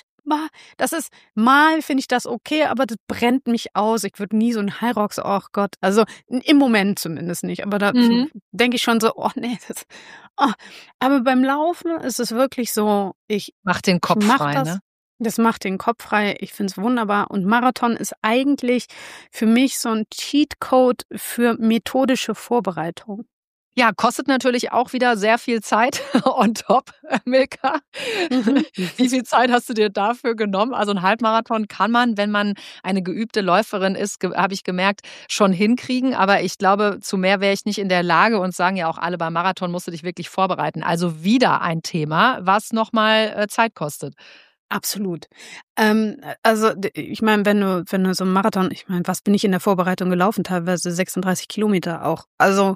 mal finde ich das okay, aber das brennt mich aus. Ich würde nie so ein Hyrox, oh Gott, also im Moment zumindest nicht. Aber da denke ich schon so, oh nee, aber beim Laufen ist es wirklich so, Mach den Kopf frei, ne? Das macht den Kopf frei. Ich finde es wunderbar. Und Marathon ist eigentlich für mich so ein Cheatcode für methodische Vorbereitung. Ja, kostet natürlich auch wieder sehr viel Zeit on top, Milka. Wie viel Zeit hast du dir dafür genommen? Also ein Halbmarathon kann man, wenn man eine geübte Läuferin ist, habe ich gemerkt, schon hinkriegen. Aber ich glaube, zu mehr wäre ich nicht in der Lage und sagen ja auch alle, beim Marathon musst du dich wirklich vorbereiten. Also wieder ein Thema, was nochmal Zeit kostet. Absolut. Also ich meine, wenn du so einen Marathon, ich meine, was bin ich in der Vorbereitung gelaufen? Teilweise 36 Kilometer auch. Also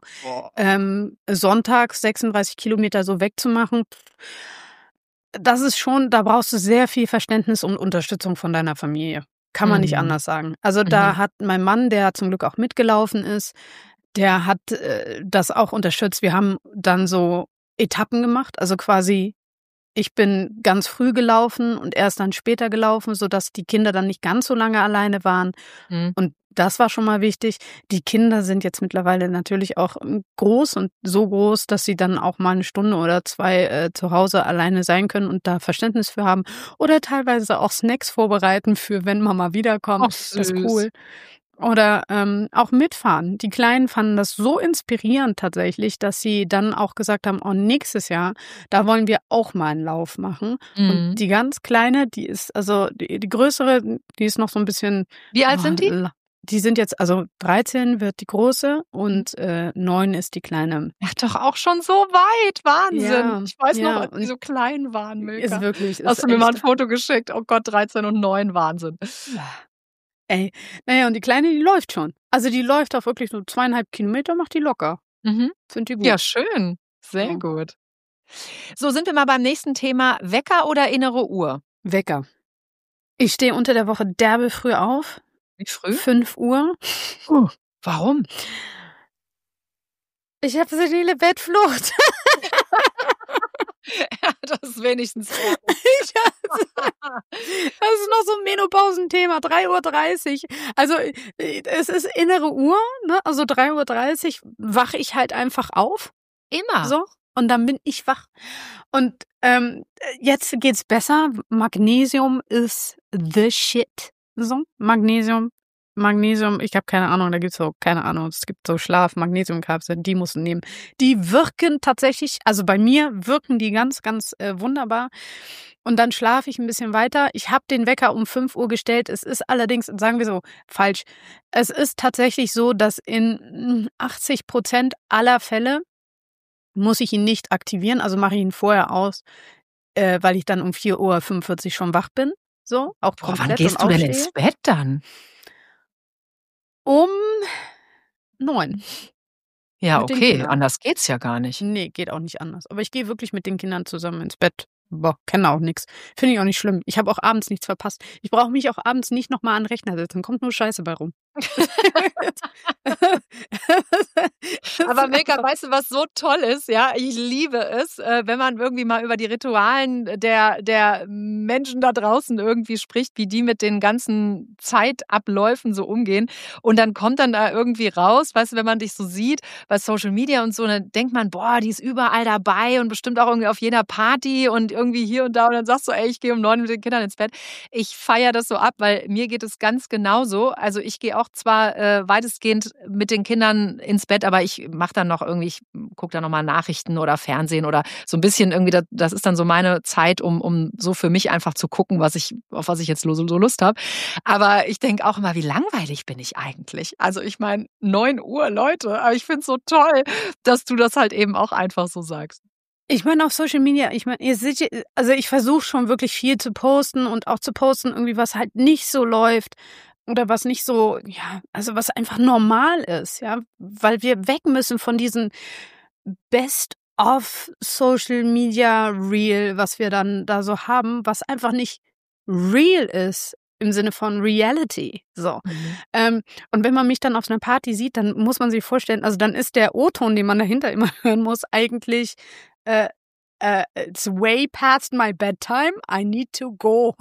sonntags 36 Kilometer so wegzumachen, das ist schon, da brauchst du sehr viel Verständnis und Unterstützung von deiner Familie. Kann man nicht anders sagen. Also da hat mein Mann, der zum Glück auch mitgelaufen ist, der hat das auch unterstützt. Wir haben dann so Etappen gemacht, also quasi ich bin ganz früh gelaufen und er ist dann später gelaufen, sodass die Kinder dann nicht ganz so lange alleine waren. Und das war schon mal wichtig. Die Kinder sind jetzt mittlerweile natürlich auch groß und so groß, dass sie dann auch mal eine Stunde oder zwei zu Hause alleine sein können und da Verständnis für haben. Oder teilweise auch Snacks vorbereiten für, wenn Mama wiederkommt. Das ist cool. Oder auch mitfahren. Die Kleinen fanden das so inspirierend tatsächlich, dass sie dann auch gesagt haben, oh, nächstes Jahr, da wollen wir auch mal einen Lauf machen. Und die ganz Kleine, die ist, also die größere, die ist noch so ein bisschen... Wie alt sind die? Die sind jetzt, also 13 wird die große und 9 ist die Kleine. Ach, doch auch schon so weit. Wahnsinn. Ja, ich weiß noch, als die so klein waren, Milka. Ist wirklich. Hast du mir mal ein Foto geschickt? Oh Gott, 13 und 9, Wahnsinn. Ey, naja, und die Kleine, die läuft schon. Also die läuft auch wirklich so 2,5 Kilometer, macht die locker. Sind die gut. Ja, schön. Sehr gut. So, sind wir mal beim nächsten Thema. Wecker oder innere Uhr? Wecker. Ich stehe unter der Woche derbe früh auf. Wie früh? 5 Uhr. Warum? Ich habe senile Bettflucht. Ja, das ist wenigstens Das ist noch so ein Menopausenthema, 3:30 Uhr. Also, es ist innere Uhr, ne? Also 3:30 Uhr wache ich halt einfach auf. Immer. So. Und dann bin ich wach. Und jetzt geht's besser. Magnesium ist the shit. So, Magnesium, ich habe keine Ahnung, da gibt's so, keine Ahnung, es gibt so Magnesiumkapseln, die musst du nehmen. Die wirken tatsächlich, also bei mir wirken die ganz, ganz wunderbar. Und dann schlafe ich ein bisschen weiter. Ich habe den Wecker um 5 Uhr gestellt. Es ist allerdings, sagen wir so, falsch. Es ist tatsächlich so, dass in 80% aller Fälle muss ich ihn nicht aktivieren, also mache ich ihn vorher aus, weil ich dann um 4:45 Uhr schon wach bin. So, auch komplett. Wann gehst du denn ins Bett dann? Um 9. Ja, okay, anders geht's ja gar nicht. Nee, geht auch nicht anders. Aber ich gehe wirklich mit den Kindern zusammen ins Bett. Boah, kenne auch nichts. Finde ich auch nicht schlimm. Ich habe auch abends nichts verpasst. Ich brauche mich auch abends nicht nochmal an den Rechner setzen. Kommt nur Scheiße bei rum. Aber Milka, weißt du, was so toll ist? Ja, ich liebe es, wenn man irgendwie mal über die Ritualen der Menschen da draußen irgendwie spricht, wie die mit den ganzen Zeitabläufen so umgehen. Und dann kommt dann da irgendwie raus, weißt du, wenn man dich so sieht bei Social Media und so, dann denkt man, boah, die ist überall dabei und bestimmt auch irgendwie auf jeder Party und irgendwie hier und da. Und dann sagst du, ey, ich gehe um 9 mit den Kindern ins Bett. Ich feiere das so ab, weil mir geht es ganz genauso. Also ich gehe auch zwar weitestgehend mit den Kindern ins Bett, aber ich mache dann noch irgendwie, ich gucke dann nochmal Nachrichten oder Fernsehen oder so ein bisschen irgendwie, das ist dann so meine Zeit, um so für mich einfach zu gucken, auf was ich jetzt so Lust habe. Aber ich denke auch immer, wie langweilig bin ich eigentlich? Also ich meine, 9 Uhr, Leute, aber ich finde es so toll, dass du das halt eben auch einfach so sagst. Ich meine, auf Social Media, ich meine, ihr seht, also ich versuche schon wirklich viel zu posten und auch zu posten, irgendwie, was halt nicht so läuft oder was nicht so, ja, also was einfach normal ist, ja, weil wir weg müssen von diesen Best-of Social Media Reel, was wir dann da so haben, was einfach nicht real ist. Im Sinne von Reality. So. Und wenn man mich dann auf einer Party sieht, dann muss man sich vorstellen, also dann ist der O-Ton, den man dahinter immer hören muss, eigentlich it's way past my bedtime. I need to go.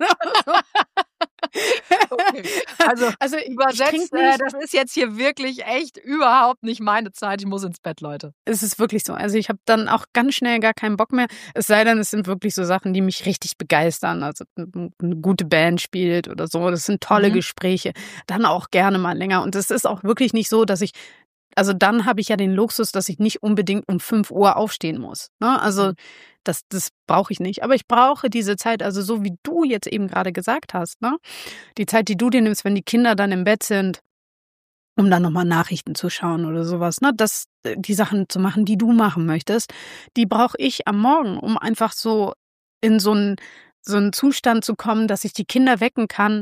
Okay. Also übersetzt, das ist jetzt hier wirklich echt überhaupt nicht meine Zeit. Ich muss ins Bett, Leute. Es ist wirklich so. Also ich habe dann auch ganz schnell gar keinen Bock mehr. Es sei denn, es sind wirklich so Sachen, die mich richtig begeistern. Also eine gute Band spielt oder so. Das sind tolle Gespräche. Dann auch gerne mal länger. Und es ist auch wirklich nicht so, dass also dann habe ich ja den Luxus, dass ich nicht unbedingt um 5 Uhr aufstehen muss. Ne? Also das brauche ich nicht. Aber ich brauche diese Zeit, also so wie du jetzt eben gerade gesagt hast, ne? Die Zeit, die du dir nimmst, wenn die Kinder dann im Bett sind, um dann nochmal Nachrichten zu schauen oder sowas, ne? Die Sachen zu machen, die du machen möchtest, die brauche ich am Morgen, um einfach so in so einen Zustand zu kommen, dass ich die Kinder wecken kann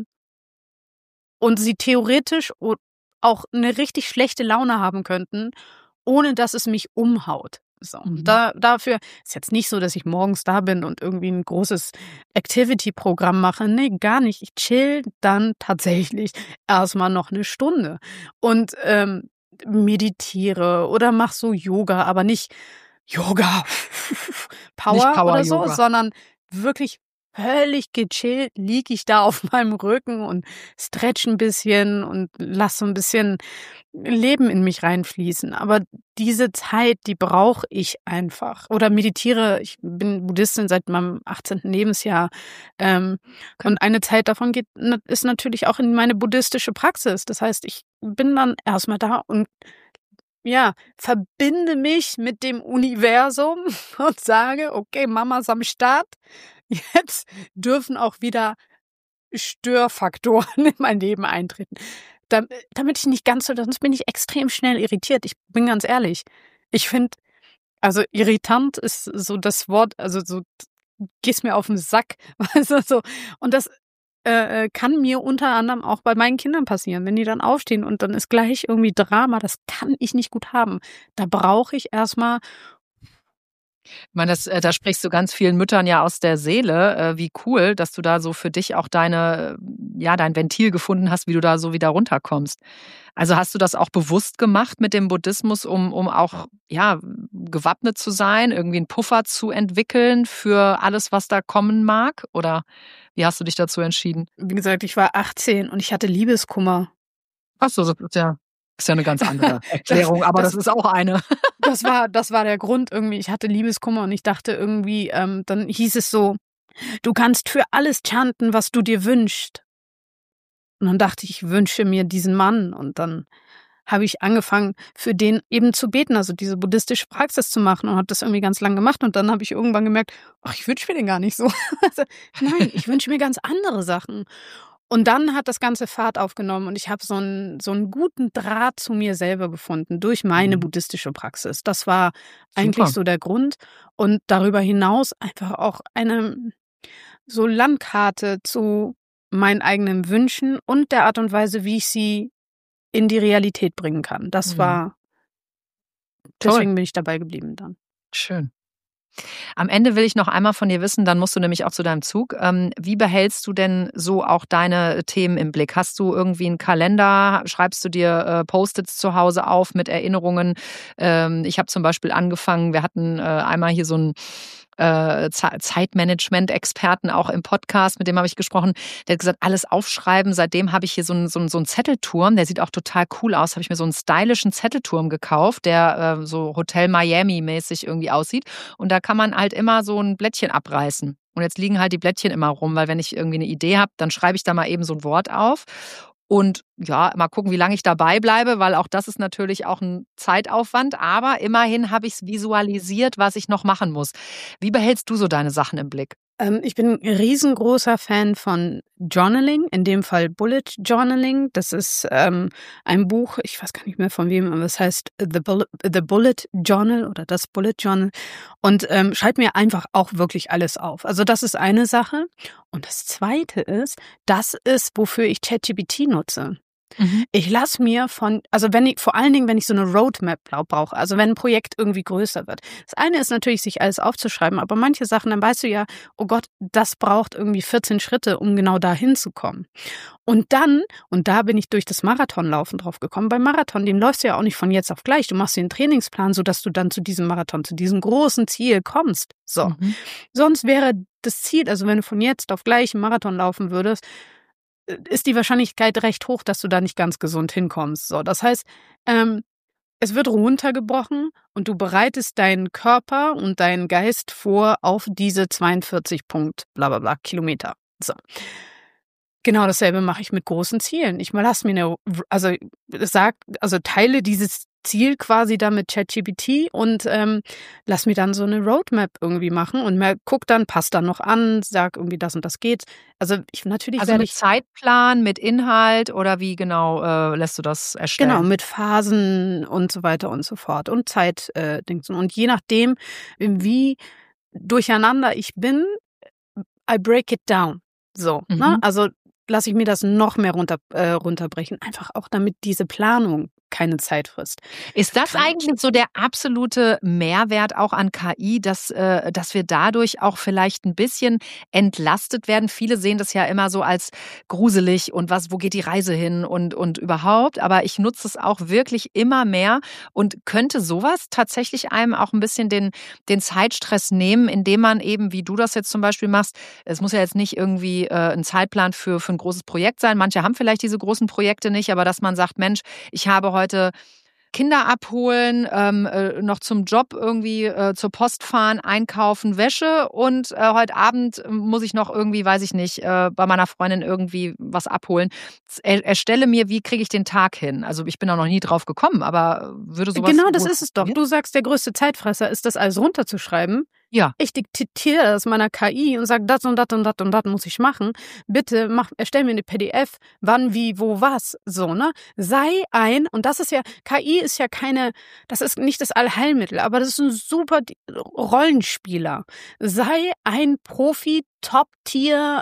und sie theoretisch auch eine richtig schlechte Laune haben könnten, ohne dass es mich umhaut. So. Dafür ist jetzt nicht so, dass ich morgens da bin und irgendwie ein großes Activity-Programm mache. Nee, gar nicht. Ich chill dann tatsächlich erstmal noch eine Stunde und meditiere oder mach so Yoga, aber nicht Yoga Power oder so, sondern wirklich völlig gechillt liege ich da auf meinem Rücken und stretch ein bisschen und lass so ein bisschen Leben in mich reinfließen. Aber diese Zeit, die brauche ich einfach. Oder meditiere. Ich bin Buddhistin seit meinem 18. Lebensjahr. Und eine Zeit davon ist natürlich auch in meine buddhistische Praxis. Das heißt, ich bin dann erstmal da und ja, verbinde mich mit dem Universum und sage, okay, Mama ist am Start. Jetzt dürfen auch wieder Störfaktoren in mein Leben eintreten. Damit ich nicht ganz so, sonst bin ich extrem schnell irritiert. Ich bin ganz ehrlich. Ich finde, also irritant ist so das Wort, also so gehst mir auf den Sack, weißt du, so. Und das kann mir unter anderem auch bei meinen Kindern passieren, wenn die dann aufstehen und dann ist gleich irgendwie Drama. Das kann ich nicht gut haben. Da brauche ich erstmal. Ich meine, da sprichst du ganz vielen Müttern ja aus der Seele. Wie cool, dass du da so für dich auch dein Ventil gefunden hast, wie du da so wieder runterkommst. Also hast du das auch bewusst gemacht mit dem Buddhismus, um auch gewappnet zu sein, irgendwie einen Puffer zu entwickeln für alles, was da kommen mag? Oder wie hast du dich dazu entschieden? Wie gesagt, ich war 18 und ich hatte Liebeskummer. Ach so, ist ja eine ganz andere Erklärung, aber das ist auch eine. Das war der Grund irgendwie. Ich hatte Liebeskummer und ich dachte irgendwie, dann hieß es so, du kannst für alles chanten, was du dir wünschst. Und dann dachte ich wünsche mir diesen Mann. Und dann habe ich angefangen, für den eben zu beten, also diese buddhistische Praxis zu machen und habe das irgendwie ganz lang gemacht. Und dann habe ich irgendwann gemerkt, ach, ich wünsche mir den gar nicht so. Also, nein, ich wünsche mir ganz andere Sachen. Und dann hat das Ganze Fahrt aufgenommen und ich habe so einen guten Draht zu mir selber gefunden durch meine buddhistische Praxis. Das war eigentlich so der Grund. Und darüber hinaus einfach auch eine so Landkarte zu meinen eigenen Wünschen und der Art und Weise, wie ich sie in die Realität bringen kann. Das war, deswegen bin ich dabei geblieben dann. Schön. Am Ende will ich noch einmal von dir wissen, dann musst du nämlich auch zu deinem Zug. Wie behältst du denn so auch deine Themen im Blick? Hast du irgendwie einen Kalender? Schreibst du dir Post-its zu Hause auf mit Erinnerungen? Ich habe zum Beispiel angefangen, wir hatten einmal hier so einen Zeitmanagement-Experten auch im Podcast, mit dem habe ich gesprochen. Der hat gesagt, alles aufschreiben. Seitdem habe ich hier so einen Zettelturm, der sieht auch total cool aus. Habe ich mir so einen stylischen Zettelturm gekauft, der so Hotel Miami-mäßig irgendwie aussieht. Und da kann man halt immer so ein Blättchen abreißen. Und jetzt liegen halt die Blättchen immer rum, weil wenn ich irgendwie eine Idee habe, dann schreibe ich da mal eben so ein Wort auf. Und ja, mal gucken, wie lange ich dabei bleibe, weil auch das ist natürlich auch ein Zeitaufwand. Aber immerhin habe ich es visualisiert, was ich noch machen muss. Wie behältst du so deine Sachen im Blick? Ich bin ein riesengroßer Fan von Journaling, in dem Fall Bullet Journaling. Das ist ein Buch, ich weiß gar nicht mehr von wem, aber es heißt The Bullet Journal oder das Bullet Journal. Und schreibt mir einfach auch wirklich alles auf. Also das ist eine Sache. Und das Zweite ist, das ist, wofür ich ChatGPT nutze. Ich lasse mir vor allen Dingen, wenn ich so eine Roadmap brauche, also wenn ein Projekt irgendwie größer wird. Das eine ist natürlich, sich alles aufzuschreiben, aber manche Sachen, dann weißt du ja, oh Gott, das braucht irgendwie 14 Schritte, um genau da hinzukommen. Und da bin ich durch das Marathonlaufen drauf gekommen. Beim Marathon, dem läufst du ja auch nicht von jetzt auf gleich. Du machst dir einen Trainingsplan, sodass du dann zu diesem Marathon, zu diesem großen Ziel kommst. So. Sonst wäre das Ziel, also wenn du von jetzt auf gleich einen Marathon laufen würdest, ist die Wahrscheinlichkeit recht hoch, dass du da nicht ganz gesund hinkommst. So, das heißt, es wird runtergebrochen und du bereitest deinen Körper und deinen Geist vor auf diese 42 blablabla Kilometer. So. Genau dasselbe mache ich mit großen Zielen. Ich lasse mir teile dieses Ziel quasi da mit ChatGPT und lass mir dann so eine Roadmap irgendwie machen und guck dann, passt dann noch an, sag irgendwie das und das geht. Also mit Zeitplan, mit Inhalt oder wie genau lässt du das erstellen? Genau, mit Phasen und so weiter und so fort und Zeitdings. Und je nachdem, wie durcheinander ich bin, I break it down. So, ne? Also lasse ich mir das noch mehr runterbrechen, einfach auch damit diese Planung keine Zeit frisst. Ist das eigentlich so der absolute Mehrwert auch an KI, dass wir dadurch auch vielleicht ein bisschen entlastet werden? Viele sehen das ja immer so als gruselig und wo geht die Reise hin und überhaupt. Aber ich nutze es auch wirklich immer mehr und könnte sowas tatsächlich einem auch ein bisschen den Zeitstress nehmen, indem man eben, wie du das jetzt zum Beispiel machst, es muss ja jetzt nicht irgendwie ein Zeitplan für ein großes Projekt sein. Manche haben vielleicht diese großen Projekte nicht, aber dass man sagt, Mensch, ich habe heute Kinder abholen, noch zum Job irgendwie zur Post fahren, einkaufen, Wäsche und heute Abend muss ich noch irgendwie, weiß ich nicht, bei meiner Freundin irgendwie was abholen. Erstelle mir, wie kriege ich den Tag hin? Also ich bin da noch nie drauf gekommen, aber würde sowas... Genau, das ist es doch. Du sagst, der größte Zeitfresser ist das alles runterzuschreiben. Ja. Ich diktiere das meiner KI und sage, das und das und das und das muss ich machen. Bitte erstell mir eine PDF, wann, wie, wo, was. So, ne? Und das ist ja, KI ist ja das ist nicht das Allheilmittel, aber das ist ein super Rollenspieler. Sei ein Profi, Top-Tier,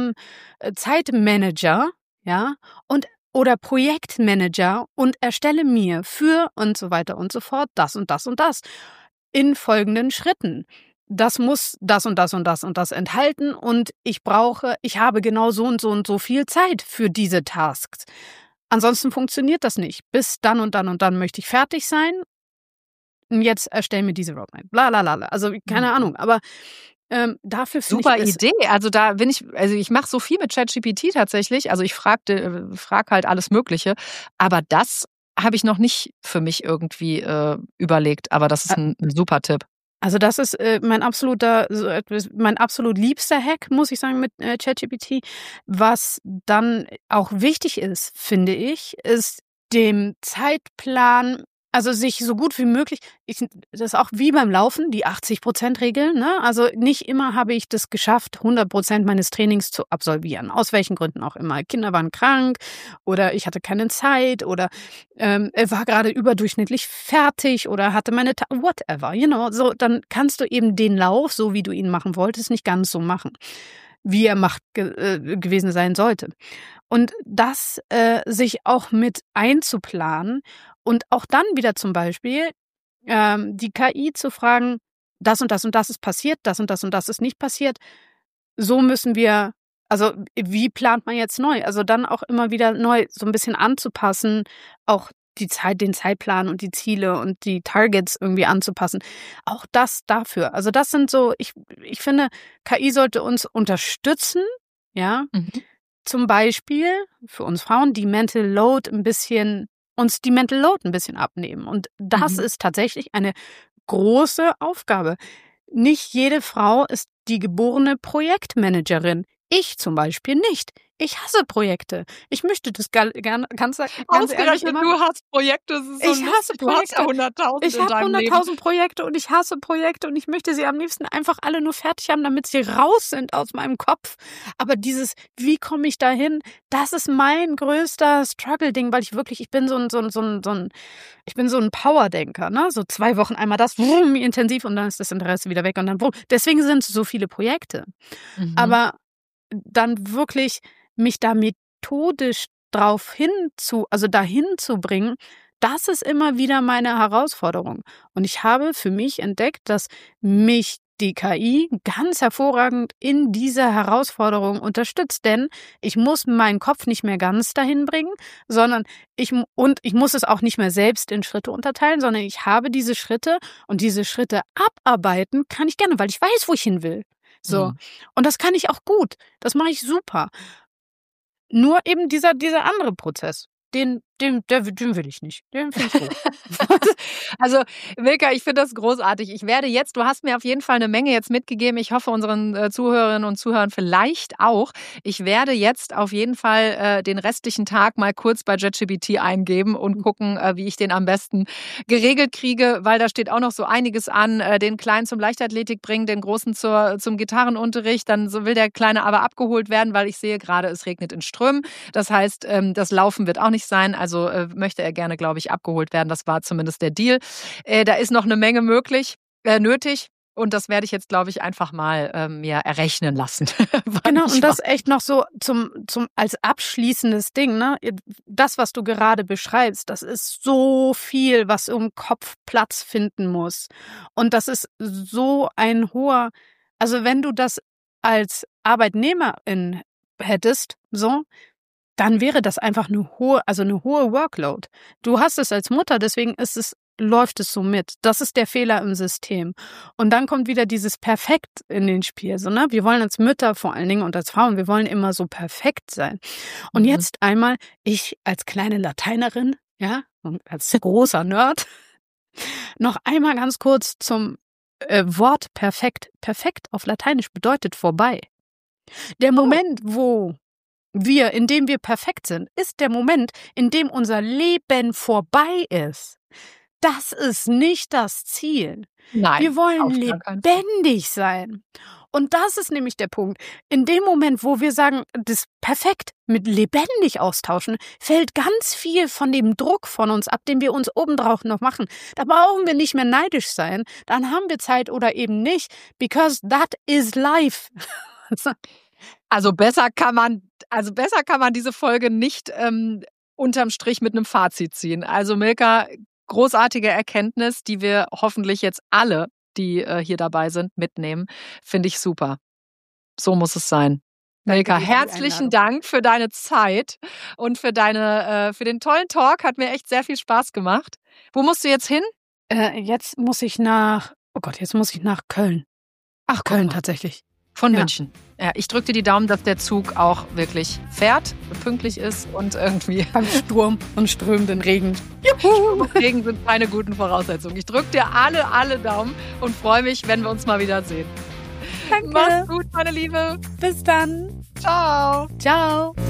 Zeitmanager, ja, oder Projektmanager und erstelle mir für und so weiter und so fort das und das und das in folgenden Schritten. Das muss das und das und das und das enthalten und ich habe genau so und so viel Zeit für diese Tasks. Ansonsten funktioniert das nicht. Bis dann und dann und dann möchte ich fertig sein. Und jetzt erstell mir diese Roadmap. Blablabla. Also keine Ahnung, aber dafür finde Super ich Idee. Also ich mache so viel mit ChatGPT tatsächlich. Also ich frag halt alles Mögliche. Aber das habe ich noch nicht für mich irgendwie überlegt. Aber das ist ein super Tipp. Also das ist mein absolut liebster Hack, muss ich sagen, mit ChatGPT. Was dann auch wichtig ist, finde ich, ist dem Zeitplan, also sich so gut wie möglich, das ist auch wie beim Laufen, die 80%-Regel, ne? Also nicht immer habe ich das geschafft, 100% meines Trainings zu absolvieren. Aus welchen Gründen auch immer. Kinder waren krank oder ich hatte keine Zeit oder war gerade überdurchschnittlich fertig oder hatte whatever, so, dann kannst du eben den Lauf, so wie du ihn machen wolltest, nicht ganz so machen, wie er gewesen sein sollte. Und das sich auch mit einzuplanen und auch dann wieder zum Beispiel die KI zu fragen, das und das und das ist passiert, das und das ist nicht passiert. So müssen wir, also wie plant man jetzt neu? Also dann auch immer wieder neu so ein bisschen anzupassen, auch den Zeitplan und die Ziele und die Targets irgendwie anzupassen. Auch das dafür. Also das sind so, ich finde, KI sollte uns unterstützen, ja. Zum Beispiel für uns Frauen die Mental Load ein bisschen abnehmen. Und das ist tatsächlich eine große Aufgabe. Nicht jede Frau ist die geborene Projektmanagerin. Ich zum Beispiel nicht. Ich hasse Projekte. Ich möchte das ganz ehrlich immer. Du hast Projekte. Das ist so ich hasse Du hast ja Projekte. 100.000 Ich habe 100.000 Projekte und ich hasse Projekte und ich möchte sie am liebsten einfach alle nur fertig haben, damit sie raus sind aus meinem Kopf. Aber wie komme ich da hin? Das ist mein größter Struggle-Ding, weil ich bin so ein Power-Denker, ne? So 2 Wochen einmal das, intensiv und dann ist das Interesse wieder weg und dann, deswegen sind es so viele Projekte. Aber dann wirklich mich da methodisch dahin zu bringen, das ist immer wieder meine Herausforderung. Und ich habe für mich entdeckt, dass mich die KI ganz hervorragend in dieser Herausforderung unterstützt, denn ich muss meinen Kopf nicht mehr ganz dahin bringen, sondern ich muss es auch nicht mehr selbst in Schritte unterteilen, sondern ich habe diese Schritte und diese Schritte abarbeiten kann ich gerne, weil ich weiß, wo ich hin will. So. Und das kann ich auch gut. Das mache ich super. Nur eben dieser andere Prozess, den will ich nicht. Den finde ich gut. Also, Milka, ich finde das großartig. Du hast mir auf jeden Fall eine Menge jetzt mitgegeben. Ich hoffe, unseren Zuhörerinnen und Zuhörern vielleicht auch. Ich werde jetzt auf jeden Fall den restlichen Tag mal kurz bei ChatGPT eingeben und gucken, wie ich den am besten geregelt kriege, weil da steht auch noch so einiges an. Den Kleinen zum Leichtathletik bringen, den Großen zum Gitarrenunterricht. Dann will der Kleine aber abgeholt werden, weil ich sehe gerade, es regnet in Strömen. Das heißt, das Laufen wird auch nicht sein. Also möchte er gerne, glaube ich, abgeholt werden. Das war zumindest der Deal. Da ist noch eine Menge nötig. Und das werde ich jetzt, glaube ich, einfach mal mir errechnen lassen. Genau, und das echt noch so als abschließendes Ding, ne? Das, was du gerade beschreibst, das ist so viel, was im Kopf Platz finden muss. Und das ist so also wenn du das als Arbeitnehmerin hättest, so, dann wäre das einfach eine hohe Workload. Du hast es als Mutter, deswegen läuft es so mit. Das ist der Fehler im System. Und dann kommt wieder dieses Perfekt in den Spiel. So, ne? Wir wollen als Mütter vor allen Dingen und als Frauen, wir wollen immer so perfekt sein. Und jetzt einmal, ich als kleine Lateinerin, ja, und als großer Nerd, noch einmal ganz kurz zum Wort perfekt. Perfekt auf Lateinisch bedeutet vorbei. Der Moment, in dem wir perfekt sind, ist der Moment, in dem unser Leben vorbei ist. Das ist nicht das Ziel. Nein, Wir wollen auf gar keinen Fall. lebendig sein. Und das ist nämlich der Punkt. In dem Moment, wo wir sagen, das perfekt mit lebendig austauschen, fällt ganz viel von dem Druck von uns ab, den wir uns obendrauf noch machen. Da brauchen wir nicht mehr neidisch sein. Dann haben wir Zeit oder eben nicht, because that is life. Also besser kann man diese Folge nicht unterm Strich mit einem Fazit ziehen. Also Milka, großartige Erkenntnis, die wir hoffentlich jetzt alle, die hier dabei sind, mitnehmen. Finde ich super. So muss es sein. Milka, herzlichen Dank für deine Zeit und für den tollen Talk. Hat mir echt sehr viel Spaß gemacht. Wo musst du jetzt hin? Jetzt muss ich nach Köln. Ach, Köln tatsächlich. Von München. Ja, ich drücke dir die Daumen, dass der Zug auch wirklich fährt, pünktlich ist und irgendwie beim Sturm und strömenden Regen. Juhu! Regen sind keine guten Voraussetzungen. Ich drücke dir alle Daumen und freue mich, wenn wir uns mal wieder sehen. Danke. Mach's gut, meine Liebe. Bis dann. Ciao. Ciao.